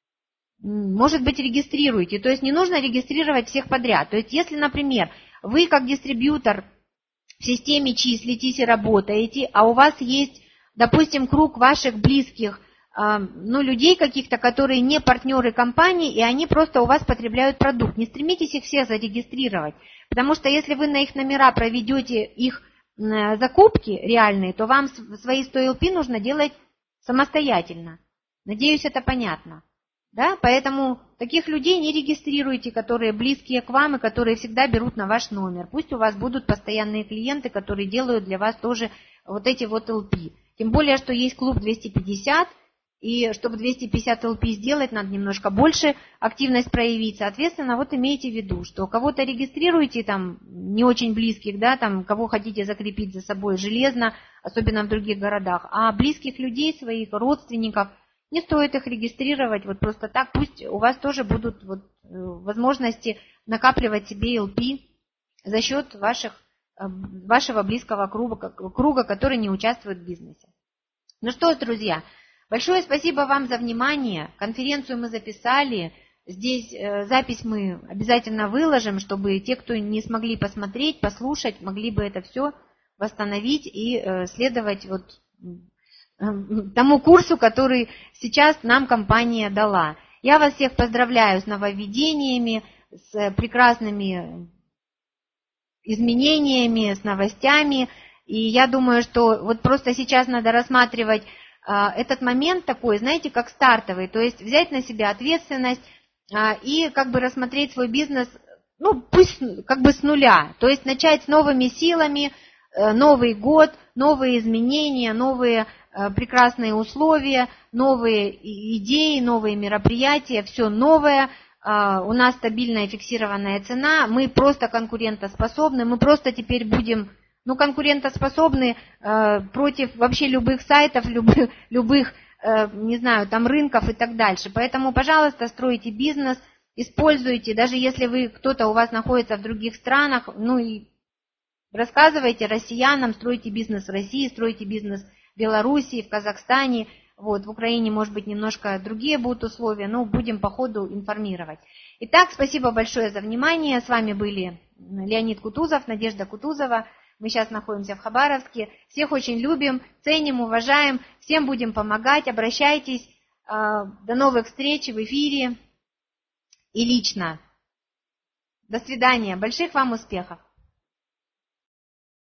может быть, регистрируете. То есть не нужно регистрировать всех подряд. То есть если, например, вы как дистрибьютор в системе числитесь и работаете, а у вас есть, допустим, круг ваших близких, ну, людей каких-то, которые не партнеры компании, и они просто у вас потребляют продукт. Не стремитесь их всех зарегистрировать, потому что если вы на их номера проведете их закупки реальные, то вам свои сто эл пи нужно делать самостоятельно. Надеюсь, это понятно. Да? Поэтому таких людей не регистрируйте, которые близкие к вам и которые всегда берут на ваш номер. Пусть у вас будут постоянные клиенты, которые делают для вас тоже вот эти вот эл пи. Тем более, что есть клуб двести пятьдесят, и чтобы двести пятьдесят эл пи сделать, надо немножко больше активность проявить. Соответственно, вот имейте в виду, что кого-то регистрируете, там, не очень близких, да, там, кого хотите закрепить за собой железно, особенно в других городах, а близких людей своих, родственников, не стоит их регистрировать вот просто так. Пусть у вас тоже будут вот возможности накапливать себе эл пи за счет ваших, вашего близкого круга, круга, который не участвует в бизнесе. Ну что ж, друзья, Большое спасибо вам за внимание. Конференцию мы записали. Здесь э, запись мы обязательно выложим, чтобы те, кто не смогли посмотреть, послушать, могли бы это все восстановить и э, следовать вот э, тому курсу, который сейчас нам компания дала. Я вас всех поздравляю с нововведениями, с прекрасными изменениями, с новостями. И я думаю, что вот просто сейчас надо рассматривать а, этот момент такой, знаете, как стартовый, то есть взять на себя ответственность а, и как бы рассмотреть свой бизнес, ну, пусть как бы с нуля, то есть начать с новыми силами, Новый год, новые изменения, новые э, прекрасные условия, новые идеи, новые мероприятия, все новое. Э, у нас стабильная фиксированная цена, мы просто конкурентоспособны, мы просто теперь будем, ну, конкурентоспособны э, против вообще любых сайтов, любых, любых э, не знаю, там рынков и так дальше. Поэтому, пожалуйста, стройте бизнес, используйте, даже если вы, кто-то у вас находится в других странах, ну и рассказывайте россиянам, стройте бизнес в России, стройте бизнес в Белоруссии, в Казахстане. Вот, в Украине, может быть, немножко другие будут условия, но будем по ходу информировать. Итак, спасибо большое за внимание. С вами были Леонид Кутузов, Надежда Кутузова. Мы сейчас находимся в Хабаровске. Всех очень любим, ценим, уважаем. Всем будем помогать. Обращайтесь. До новых встреч в эфире и лично. До свидания. Больших вам успехов.